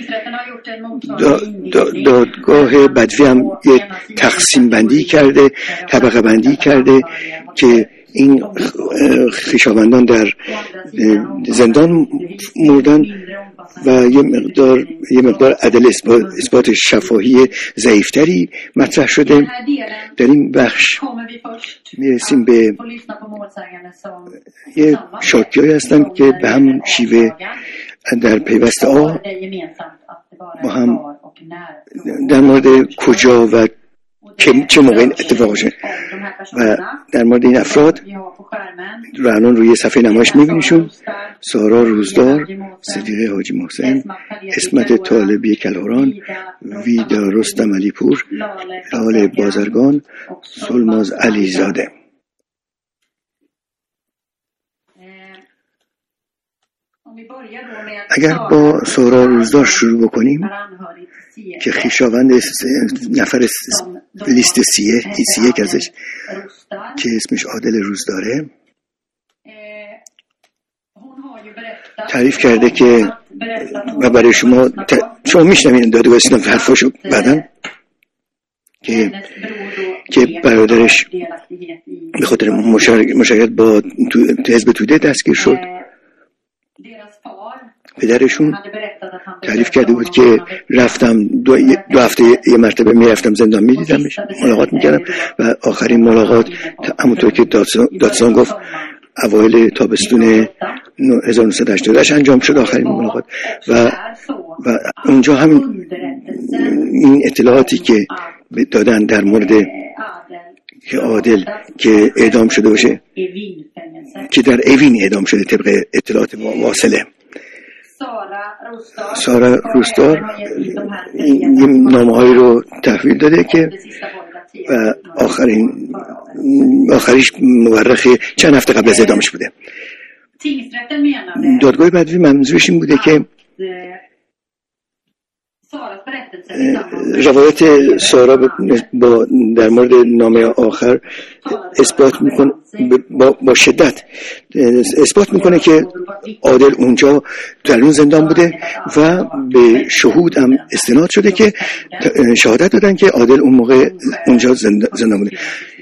دادگاه بدوی هم یه تقسیم بندی کرده، طبقه بندی کرده که این خویشاوندان در زندان مردن و یه مقدار عدل اثبات شفاهی ضعیفتری مطرح شده. در این بخش میرسیم به یه شاکیایی هستن که به هم شیوه در پیوست آ با هم در مورد کجا و چه موقع این اتفاق باشه و در مورد این افراد رو الان روی صفحه نمایش میبینیشون: سارا روزدار، صدیقه حاجی محسن، اسمت طالبی کلهران، ویدا رستم علی پور، لاله بازرگان، سلماز علیزاده. اگر با سارا روزدار شروع بکنیم که خویشاوند نفر لیست سی یک ازش که اسمش عادل روزداره تعریف کرده که و برای شما میشنوین دادگاه استیناف حرفاشو بعدن که برادرش به خاطر مشارکت با حزب توده دستگیر شد. پدرشون تعریف کرده بود که رفتم دو هفته یه مرتبه میرفتم زندان میدیدمش، ملاقات میکردم و آخرین ملاقات همونطور که دادستان گفت اوایل تابستون 1988 انجام شد آخرین ملاقات و اونجا همین این اطلاعاتی که دادن در مورد که عادل که اعدام شده باشه که در اوین اعدام شده طبق اطلاعات واصله. سارا روزدار این نامه‌هایی رو تحویل داده که و آخریش مورخ چند هفته قبل از اعدامش بوده. دادگاه بدوی منظورش این بوده که روایت سارا در مورد نامه آخر اثبات میکنه با شدت اثبات میکنه که عادل اونجا در اون زندان بوده و به شهود هم استناد شده که شهادت دادن که عادل اون موقع اونجا زندان بوده.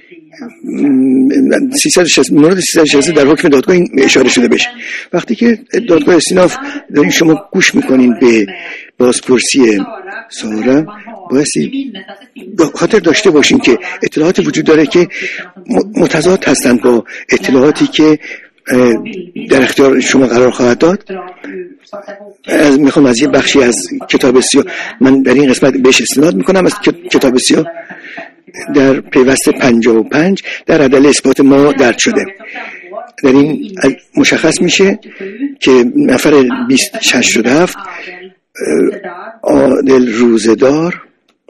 مورد 360 در حکم دادگاه این اشاره شده بشه. وقتی که دادگاه استیناف دارین شما گوش میکنین به بازپرسی سارا، بایستی خاطر داشته باشین که اطلاعات وجود داره که متضاد هستند با اطلاعاتی که در اختیار شما قرار خواهد داد. میخوام از یه بخشی از کتاب سیاه، من در این قسمت بهش استناد میکنم، از کتاب سیاه در پیوست 55 در عدل اثبات ما درج شده. در این مشخص میشه که نفر 2067 عادل روزدار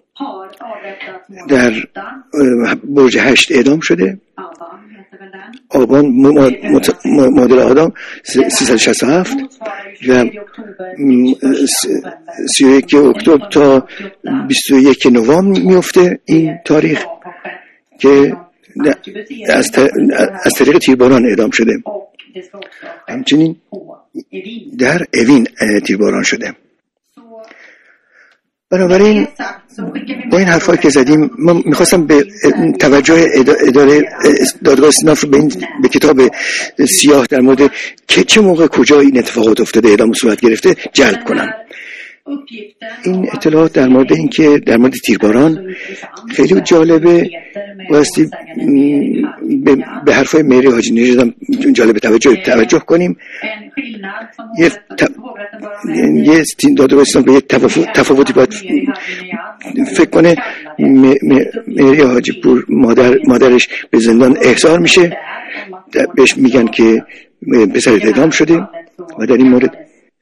در برج 8 اعدام شده. آبان معادل آدم 367 و 31 اکتبر تا 21 نوامبر میفته این تاریخ که از طریق تیرباران اعدام شده. همچنین در اوین تیرباران شده. بنابراین با این حرفایی که زدیم من میخواستم به توجه اداره دادگاه استیناف رو به کتاب سیاه در مورد که چه موقع کجا این اتفاقات افتاده، اعدام صورت گرفته جلب کنم. این اطلاعات در مورد این که در مورد تیرباران خیلی جالبه. بایستی به حرفای مری حاجی نژاد جالب توجه کنیم. یه دادگاه استیناف به یه تفاوتی باید فکر کنه. مری حاجی پور مادرش به زندان احضار میشه، بهش میگن که پسرت اعدام شده و در این مورد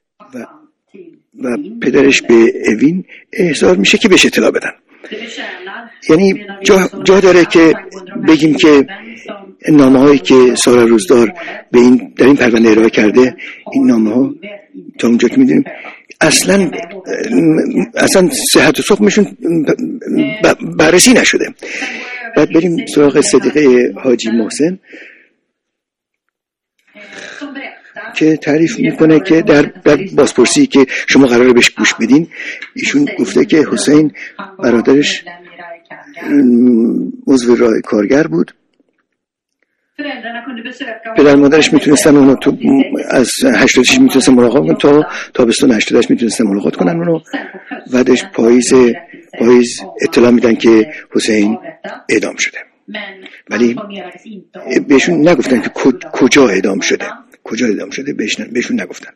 و پدرش به اوین احضار میشه که بهش اطلاع بدن. یعنی جا داره که بگیم که نامه هایی که سارا روزدار در این پرونده ارائه کرده، این نامه ها تا اونجا که میدونیم اصلا صحت و سقمشون بررسی نشده. بعد بریم سراغ صدیقه حاجی محسن که تعریف میکنه که در بازپرسی که شما قراره بهش گوش بدین، ایشون گفته که حسین برادرش عضو رای کارگر بود. پدر مادرش میتونستن اونو از 86 میتونستن ملاقات کنن تا تابستون 88 میتونستن ملاقات کنن اونو. بعدش پاییز اطلاع میدن که حسین اعدام شده، ولی بهشون نگفتن که کجا اعدام شده. بهشون نگفتن.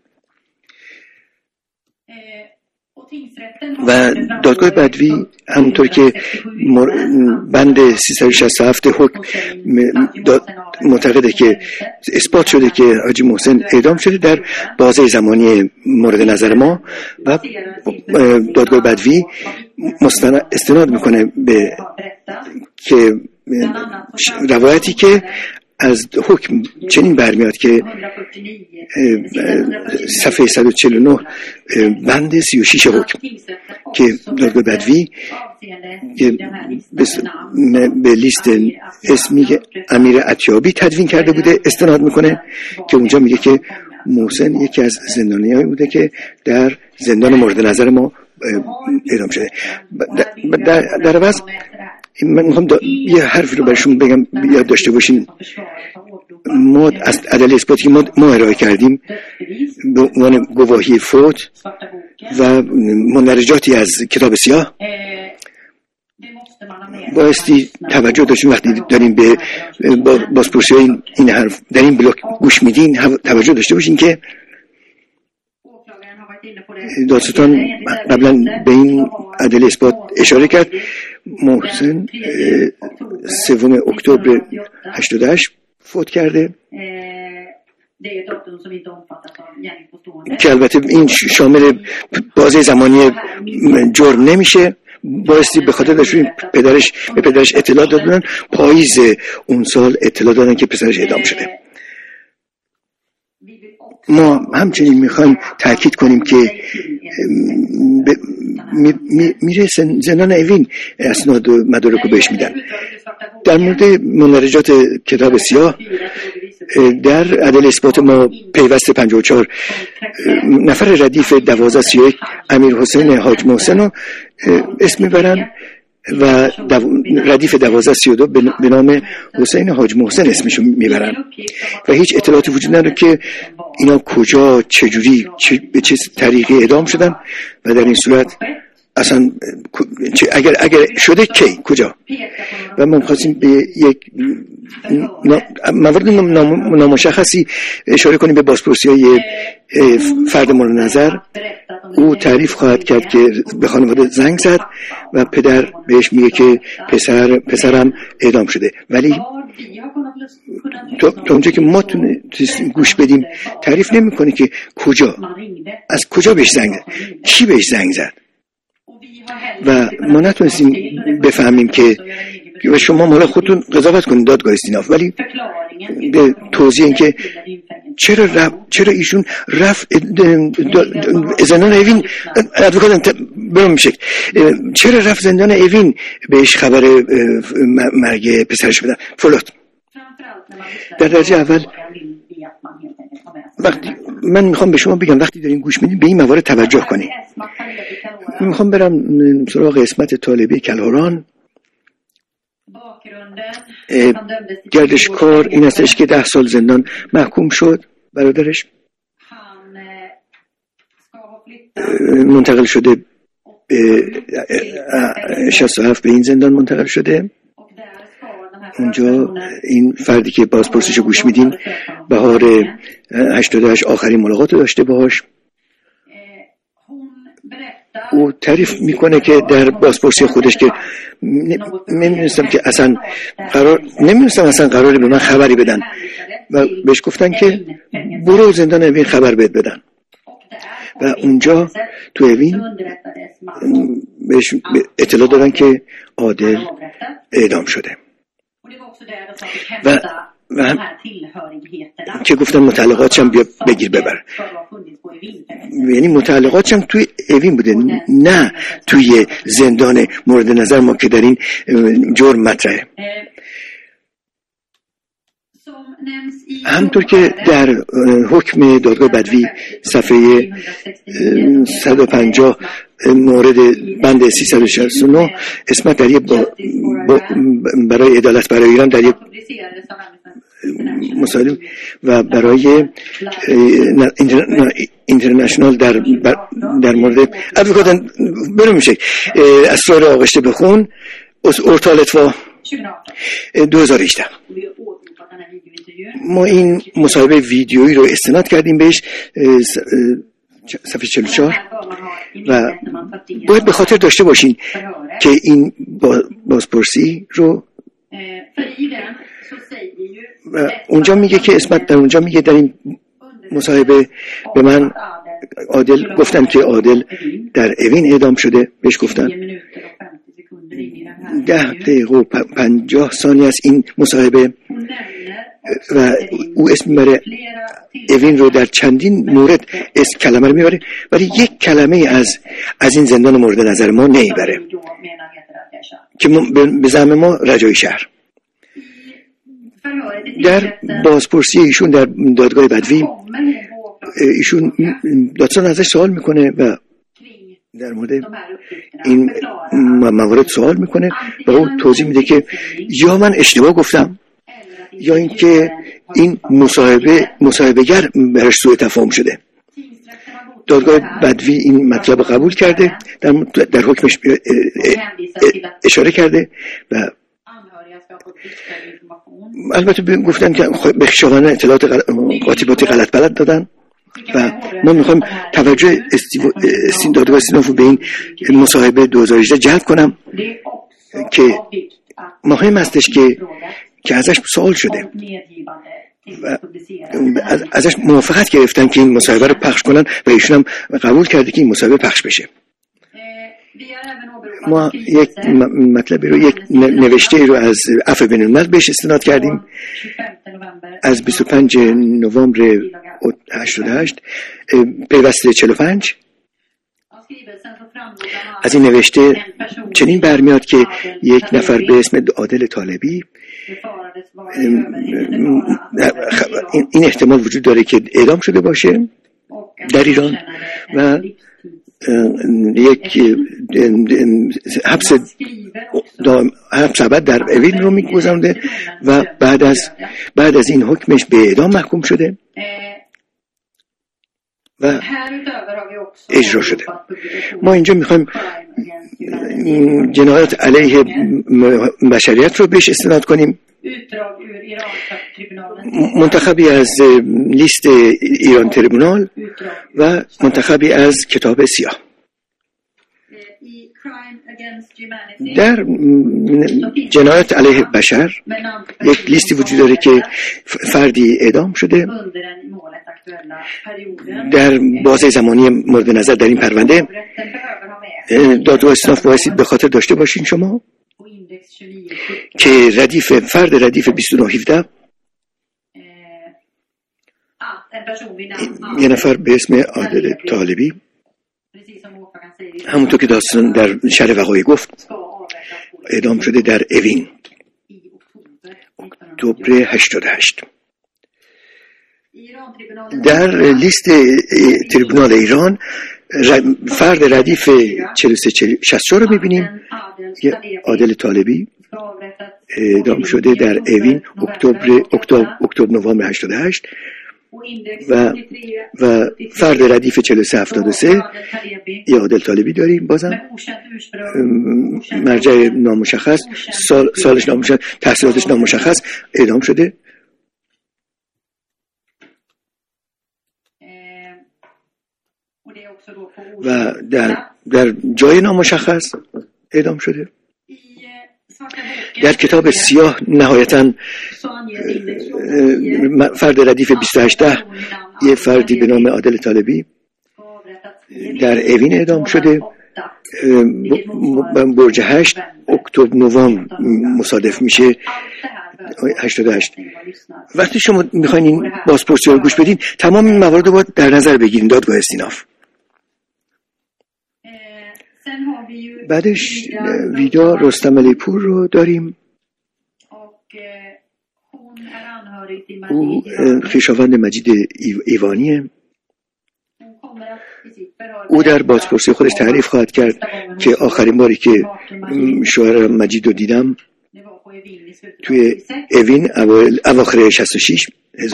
و دادگاه بدوی همونطور که بند 367 حکم معتقده که اثبات شده که حاجی محسن اعدام شده در بازه زمانی مورد نظر ما، و دادگاه بدوی استناد میکنه به که روایتی که از حکم چنین برمیاد که صفحه 149 بند 36 حکم که دادگاه بدوی به لیست اسمی امیر عطیابی تدوین کرده بوده استناد میکنه که اونجا میگه که محسن یکی از زندانیایی بوده که در زندان مورد نظر ما اعدام شده. در عوض من میخوام یه حرف رو برشون بگم یاد داشته باشین. ما از عدل اثباتی که ما ارائه کردیم به عنوان گواهی فوت و مندرجاتی از کتاب سیاه بایستی توجه داشتیم. وقتی داریم به بازپرسی این حرف در این بلاک گوش میدین توجه داشته باشین که دادستان قبلا به این عدل اثبات اشاره کرد. محسن 3 اکتبر 88 فوت کرده که البته این شامل بازه زمانی جرم نمیشه. بایستی به خاطر داشتیم به پدرش اطلاع دادن، پاییز اون سال اطلاع دادن که پسرش اعدام شده. ما همچنین میخوایم تاکید کنیم که میره زندان اوین اسناد و مدارک رو بهش میدن. در مورد مندرجات کتاب سیاه در عدل اثبات ما پیوست 54 نفر ردیف 1231 امیر حسین حاج محسن رو اسم میبرن و ردیف 1232 به نام حسین حاج محسن اسمشو میبرن و هیچ اطلاعاتی وجود نداره که اینا کجا چجوری به چه طریقی اعدام شدن و در این صورت اصلا اگر شده کی کجا. و ما خواستیم به یک موارد نامشخصی اشاره کنیم به بازپرسی‌های فرد مورد نظر. او تعریف خواهد کرد که به خانواده زنگ زد و پدر بهش میگه که پسرم اعدام شده، ولی تا اونجا که ما گوش بدیم تعریف نمی‌کنه که از کجا بهش زنگ زد، کی بهش زنگ زد، و ما نتونستیم بفهمیم که و شما مولا خودتون قضاوت کنید دادگاه استیناف، ولی به توضیح این که چرا ایشون رفت زندان اوین ادوکات برام میشه چرا رفت زندان اوین بهش خبر مرگ پسرش بدن فلات. در درجه اول وقتی من میخوام به شما بگم وقتی دارین گوش میدین به این موارد توجه کنید. میخوام برم سراغ قسمت طالبی کلهران. گردشکار این هستش که 10 سال زندان محکوم شد. برادرش منتقل شده به 67 به این زندان منتقل شده. اونجا این فردی که بازپرسیشو گوش میدیم بهار 88 آخرین ملاقات داشته باهاش. او تعریف میکنه که در بازپرسی خودش که نمیدونستم اصلا قراره به من خبری بدن و بهش گفتن که برو زندان اوین خبر بدن و اونجا تو اوین بهش اطلاع دادن که عادل اعدام شده و که گفتن متعلقاتشم بیا بگیر ببر، یعنی متعلقاتشم توی اوین بوده نه توی زندان مورد نظر ما که در این جرم مطرحه. همطور که در حکم دادگاه بدوی صفحه 150 مورد بند 369 اسمت در برای عدالت برای ایران در یک مسائل و برای اینترنشنال در مورد ادوکات برو میشه اسرار آغشته بخون ارتالتوا 2018 ما این مصاحبه ویدیویی رو استناد کردیم بهش صفحه 44 و باید به خاطر داشته باشین که این بازپرسی رو و اونجا میگه که اسمت در اونجا میگه در این مصاحبه به من عادل گفتن که عادل در اوین اعدام شده. بهش گفتن 10 دقیقه و 50 ثانیه از این مصاحبه و او اسم میبره اوین رو در چندین مورد کلمه رو میبره ولی یک کلمه از این زندان مورد نظر ما نمیبره که به زعم ما رجایی شهر. در بازپرسی ایشون در دادگاه بدوی ایشون دادستان ازش سوال میکنه و در مورد این موارد سوال میکنه و او توضیح میده که یا من اشتباه گفتم یا اینکه این مصاحبه‌گر برش سوء تفاهم شده. دادگاه بدوی این مطلب قبول کرده، در حکمش اشاره کرده و البته گفتن که به خشاوانه اطلاعات قاطباتی غلط بلد دادن و ما میخوایم توجه دادگاه استیناف به این مصاحبه 2018 جلب کنم که مهم هستش که ازش سوال شده و ازش موافقت گرفتن که این مصاحبه رو پخش کنن و ایشون هم قبول کرده که این مصاحبه پخش بشه. ما یک مطلبی رو یک نوشته رو از عفو بین‌الملل بهش استناد کردیم از 25 نوامبر 88 پیوسته 45. از این نوشته چنین برمیاد که یک نفر به اسم عادل طالبی این احتمال وجود داره که اعدام شده باشه در ایران و یک حبس ابد در اوین رو میگذرونده و بعد از این حکمش به اعدام محکوم شده و اجرا شده. ما اینجا میخوایم جنایات علیه بشریت رو بهش استناد کنیم منتخبی از لیست ایران تریبونال و منتخبی از کتاب سیاه. در جنایت علیه بشر یک لیستی وجود داره که فردی اعدام شده در بازه زمانی مورد نظر در این پرونده. دادگاه استیناف بایستی به خاطر داشته باشین شما که فرد ردیف 2917 یه نفر به اسم عادل طالبی، همونطور که داستان در شرح وقایع گفت، اعدام شده در اوین اکتبر 88. در لیست تریبونال ایران فرد ردیف 4364 رو ببینیم. عادل طالبی اعدام شده در اوین اکتبر نوامبر 88 و فرد ردیف 4373 یه عادل طالبی داریم، بازم مرجع نامشخص، سالش نامشخص، تحصیلاتش نامشخص، اعدام شده. و در جای نامشخص اعدام شده. در کتاب سیاه نهایتاً فرد ردیف 28 یه فردی به نام عادل طالبی در اوین اعدام شده. برج 8 اکتبر نوامبر مصادف میشه 88. وقتی شما میخواین این بازپرسی رو گوش بدین تمام این موارد رو باید در نظر بگیرین دادگاه استیناف. بعدش ویدا رستم علیپور رو داریم. او خویشاوند مجید ایوانیه. او در بازپرسی خودش تعریف خواهد کرد که آخرین باری که شوهر مجید رو دیدم توی اوین اواخر 66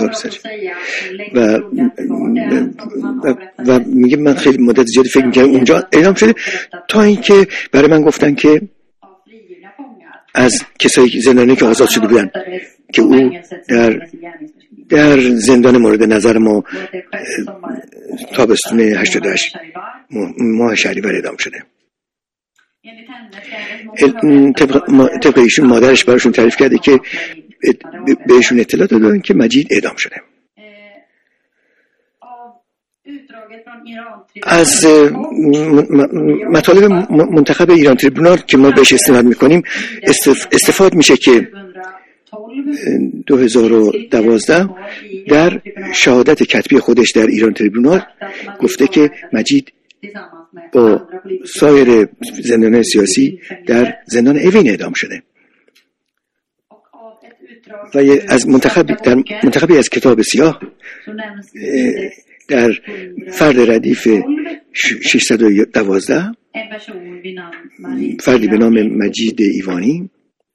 و میگه من خیلی مدت زیادی فکر میکردم اونجا اعدام شده، تا اینکه برای من گفتن که از کسایی زندانی که آزاد شده بودن که او در زندان مورد نظر ما تابستون 88 ماه شهریور اعدام شده. طبق ایشون مادرش براشون تعریف کرده که بهشون اطلاع دادن که مجید اعدام شده. از مطالب منتخب ایران تریبونال که ما بهش استناد میکنیم استفاده میشه که 2012 در شهادت کتبی خودش در ایران تریبونال گفته که مجید با سایر زندانیان سیاسی در زندان اوین اعدام شده. و از منتخبی از کتاب سیاه در فرد ردیف 612 فردی به نام مجید ایوانی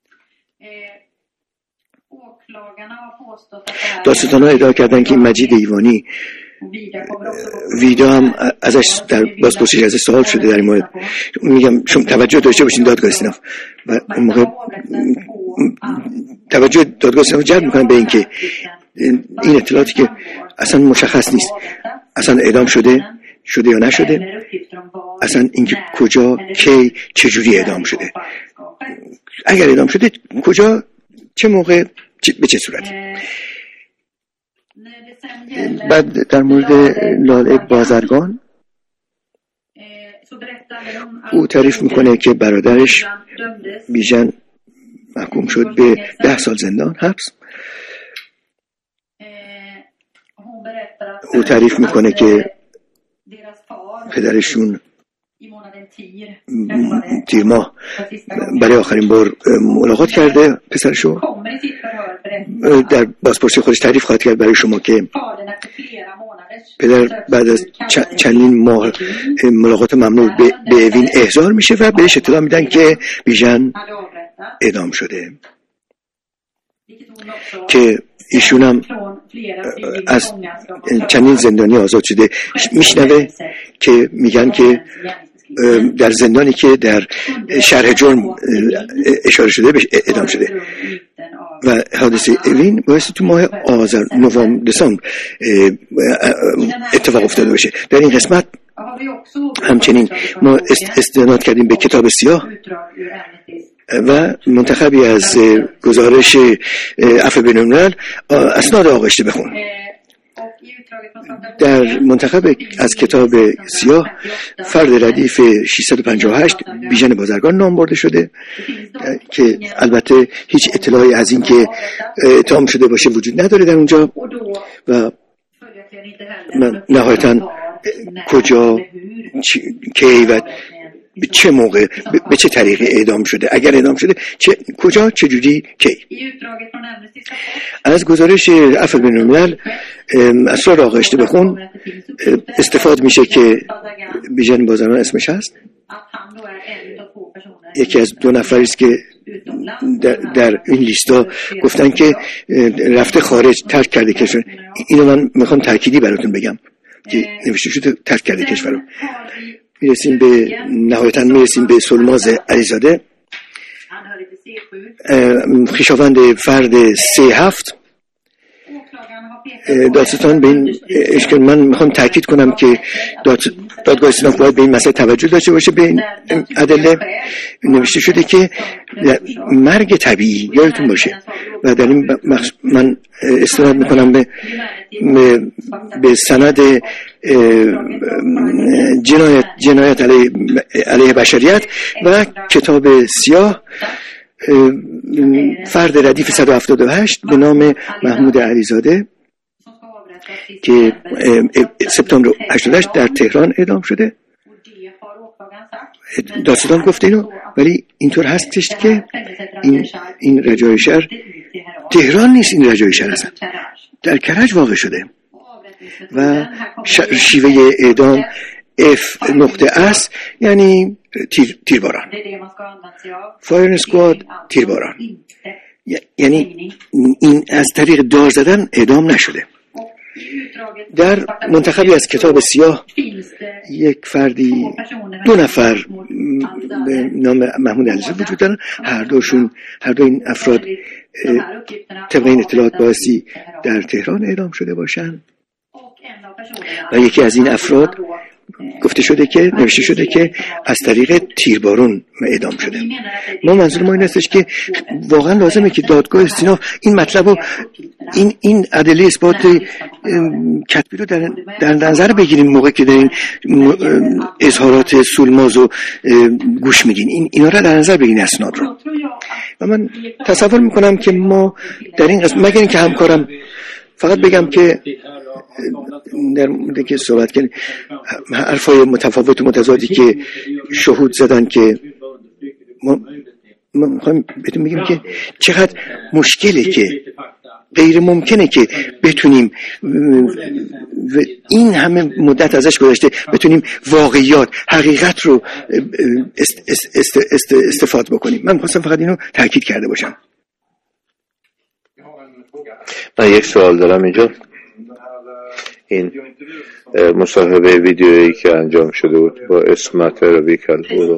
داستان‌ها ادعا کردن که مجید ایوانی ویدا هم ازش در بازپرسی ازش سوال شده در این مورد. میگم شما توجه داشته باشین دادگاه استیناف و اون موقع توجه دادگاه استیناف جلب میکنن به این که این اطلاعاتی که اصلا مشخص نیست اصلا اعدام شده یا نشده، اصلا اینکه کجا کی چجوری اعدام شده، اگر اعدام شده کجا چه موقع به چه صورت. بعد در مورد لاله بازرگان او تعریف میکنه که برادرش بیژن محکوم شد به 10 سال زندان حبس. او تعریف میکنه که پدرشون تیر ماه برای آخرین بار ملاقات کرده پسرشو. در بازپرسی خودش تعریف خواهد کرد برای شما که پدر بعد از چندین ماه ملاقات ممنوع به اوین احضار میشه و بهش اطلاع میدن که بیژن اعدام شده، که ایشون هم از چندین زندانی آزاد شده. میشنوه که میگن که در زندانی که در شرح جرم اشاره شده بهش اعدام شده. و حادثه اوین باعث تو ماه آذر، نوامبر، دسامبر اتفاق افتاده باشه. در این قسمت همچنین ما استناد کردیم به کتاب سیاه و منتخبی از گزارش عفو بین‌الملل اسناد آغشته بخون. در منتخب از کتاب سیاه فرد ردیف 658 بیژن بازرگان نام برده شده که البته هیچ اطلاعی از این که اتهام شده باشه وجود نداره در اونجا و نهایتاً کجا، کی و به چه موقع، به چه طریقی اعدام شده، اگر اعدام شده کجا، چجوری، کی. از گزارش عفو بین‌الملل اسرار آغشته بخون استفاده میشه که بیژن بازرگان اسمش هست، یکی از 2 نفری است که در این لیستا گفتن که رفته خارج، ترک کرده کشور. اینو من میخوام تأکیدی براتون بگم که نوشته شده ترک کرده کشور رو. نهایتاً میرسیم به سلماز علیزاده، خویشاوند فرد 37. دادستان به این اشکال من میخوام تاکید کنم که دادگاه استیناف باید به این مسئله توجه داشته باشه. به این ادله نوشته شده که مرگ طبیعی، یادتون باشه، و در این من استناد میکنم به سند جنایت علیه بشریت و کتاب سیاه فرد ردیف 178 به نام محمود علیزاده که سپتامبر 88 در تهران اعدام شده. دادستان گفته اینو، ولی اینطور هستش که این رجای شهر تهران نیست، این رجای شهر هست در کرج واقع شده و شیوه اعدام F.S یعنی تیرباران، فایر اسکواد تیرباران، یعنی این از طریق دار زدن اعدام نشده. در منتخبی از کتاب سیاه یک فردی 2 نفر به نام محمود علیزاده وجود دارن. هر دو این افراد طبق این اطلاعات بایستی در تهران اعدام شده باشن و یکی از این افراد نوشته شده که از طریق تیربارون اعدام شده. ما منظور ما این هستش که واقعا لازمه که دادگاه استیناف این مطلب رو، این ادله اثبات کتبی رو در نظر بگیریم موقع که در این اظهارات سولماز رو گوش میدین. اینا رو در نظر بگیرین، اسناد رو. و من تصور میکنم که ما در این قسمت، مگر اینکه همکارم فقط بگم که در مورد که صحبت کردیم حرفای متفاوت و متضادی که شهود زدن که ما میخوایم بهتون بگیم که چقدر مشکله که غیر ممکنه که بتونیم این همه مدت ازش گذشته بتونیم واقعیات، حقیقت رو استفاده بکنیم. من میخواستم فقط اینو تاکید کرده باشم. من یک سوال دارم اینجا. این مصاحبه ویدیویی که انجام شده بود با اسمت رویکل بود،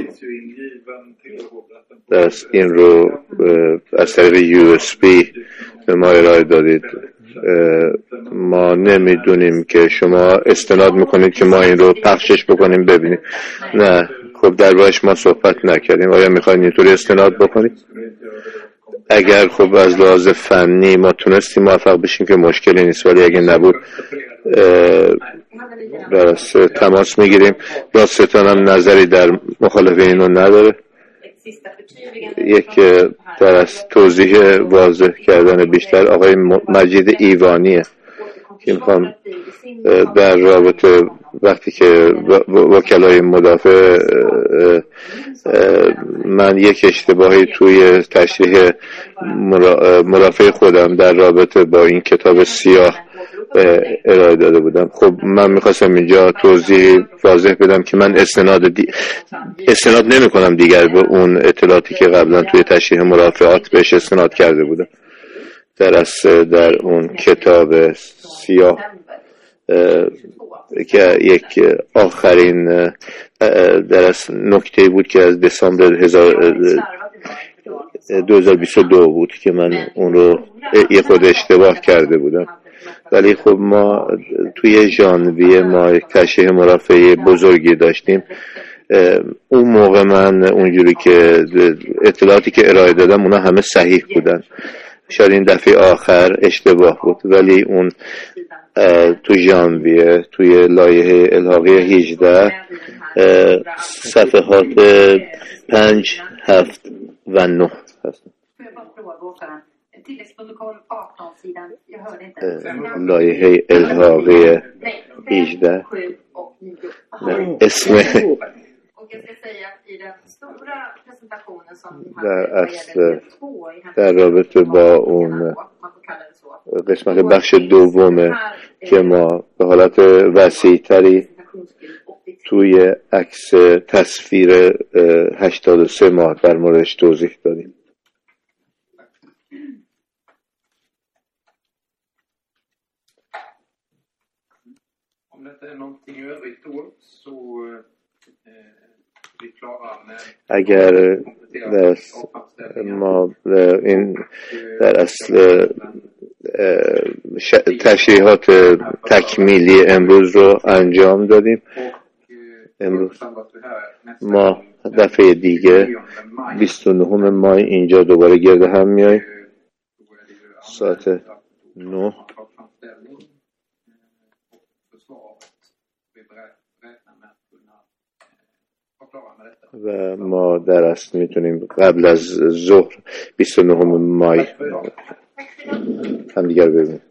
این رو از طریق USB به ما ارائه دادید. ما نمیدونیم که شما استناد میکنید که ما این رو پخشش بکنیم ببینیم. نه، خب دربارش ما صحبت نکردیم. آیا میخواید اینطوری استناد بکنید؟ اگر خب از لحاظ فنی ما تونستیم موفق بشیم که مشکلی نیست، ولی اگه نبود درست تماس میگیریم. دادستان هم نظری در مخالفه اینو نداره. یک درست توضیح واضح کردن بیشتر آقای مجید ایوانیه که میخوام در رابطه وقتی که وکلای مدافع من یک اشتباهی توی تشریح مرافع خودم در رابطه با این کتاب سیاه ارائه داده بودم. خب من میخواستم اینجا توضیح واضح بدم که من استناد نمی کنم دیگر به اون اطلاعاتی که قبلا توی تشریح مرافعات بهش استناد کرده بودم. در اون کتاب سیاه که یک آخرین نکته بود که از دسامبر 2022 بود که من اون رو یه خود اشتباه کرده بودم، ولی خب ما توی ژانویه ما تشریح مرافعه بزرگی داشتیم. اون موقع من اونجوری که اطلاعاتی که ارائه دادم اونا همه صحیح بودن، شاید این دفعه آخر اشتباه بود، ولی اون تو ژانویه توی لایحه الحاقی 18 صفحات 5, 7 و 9 هستن. لایحه الحاقی 18 اسم در اصل در رابطه با اون قسمت بخش دومه که ما به حالت وسیع تری توی عکس تصویر 83 ماه در موردش توضیح دادیم. اگر ما این در اصل تشریحات تکمیلی امروز رو انجام دادیم. امروز ما دفعه دیگه 29 ماه اینجا دوباره گرد هم میایم ساعت 9 و ما در اصل میتونیم قبل از ظهر 29 ماه هم دیگر ببینیم.